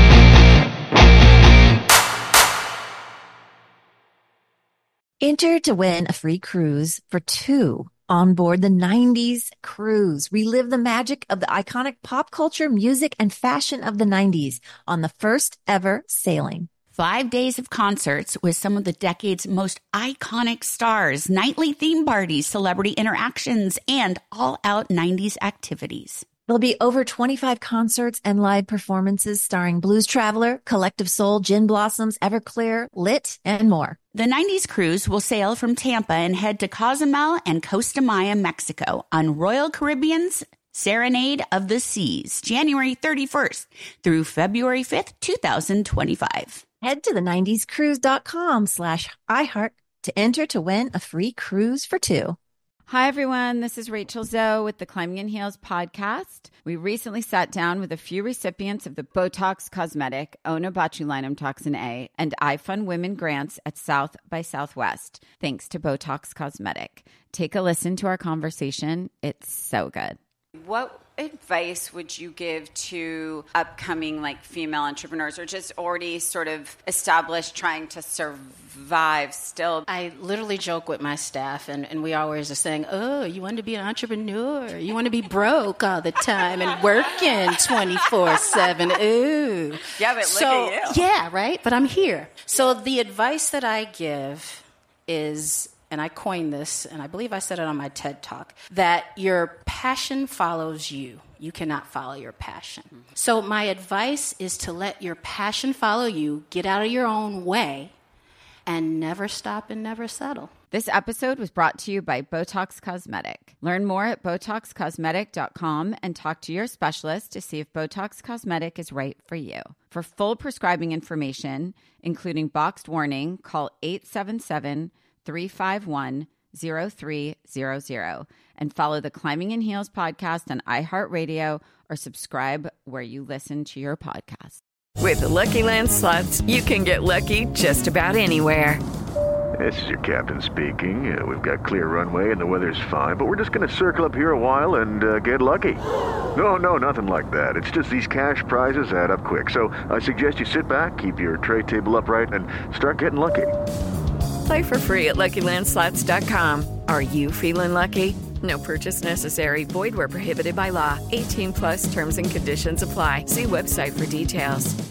Enter to win a free cruise for 2 on board the 90s cruise. Relive the magic of the iconic pop culture, music, and fashion of the 90s on the first ever sailing. 5 days of concerts with some of the decade's most iconic stars, nightly theme parties, celebrity interactions, and all-out 90s activities. There'll be over 25 concerts and live performances starring Blues Traveler, Collective Soul, Gin Blossoms, Everclear, Lit, and more. The 90s cruise will sail from Tampa and head to Cozumel and Costa Maya, Mexico on Royal Caribbean's Serenade of the Seas, January 31st through February 5th, 2025. Head to the 90scruise.com/iHeart to enter to win a free cruise for 2. Hi, everyone. This is Rachel Zoe with the Climbing in Heels podcast. We recently sat down with a few recipients of the Botox Cosmetic, Onabotulinum Toxin A, and iFund Women grants at South by Southwest, thanks to Botox Cosmetic. Take a listen to our conversation. It's so good. What advice would you give to upcoming like female entrepreneurs or just already sort of established trying to survive still? I literally joke with my staff, and we always are saying, oh, you want to be an entrepreneur? You want to be broke all the time and working 24/7? Ooh. Yeah, but look at you. Yeah, right? But I'm here. So the advice that I give is, and I coined this, and I believe I said it on my TED Talk, that your passion follows you. You cannot follow your passion. So my advice is to let your passion follow you, get out of your own way, and never stop and never settle. This episode was brought to you by Botox Cosmetic. Learn more at BotoxCosmetic.com and talk to your specialist to see if Botox Cosmetic is right for you. For full prescribing information, including boxed warning, call 877-351-0300 and follow the Climbing in Heels podcast on iHeartRadio or subscribe where you listen to your podcast. With the Lucky Land Slots, you can get lucky just about anywhere. This is your captain speaking. We've got clear runway and the weather's fine, but we're just going to circle up here a while and get lucky. No, nothing like that. It's just these cash prizes add up quick. So I suggest you sit back, keep your tray table upright, and start getting lucky. Play for free at LuckyLandSlots.com. Are you feeling lucky? No purchase necessary. Void where prohibited by law. 18+ terms and conditions apply. See website for details.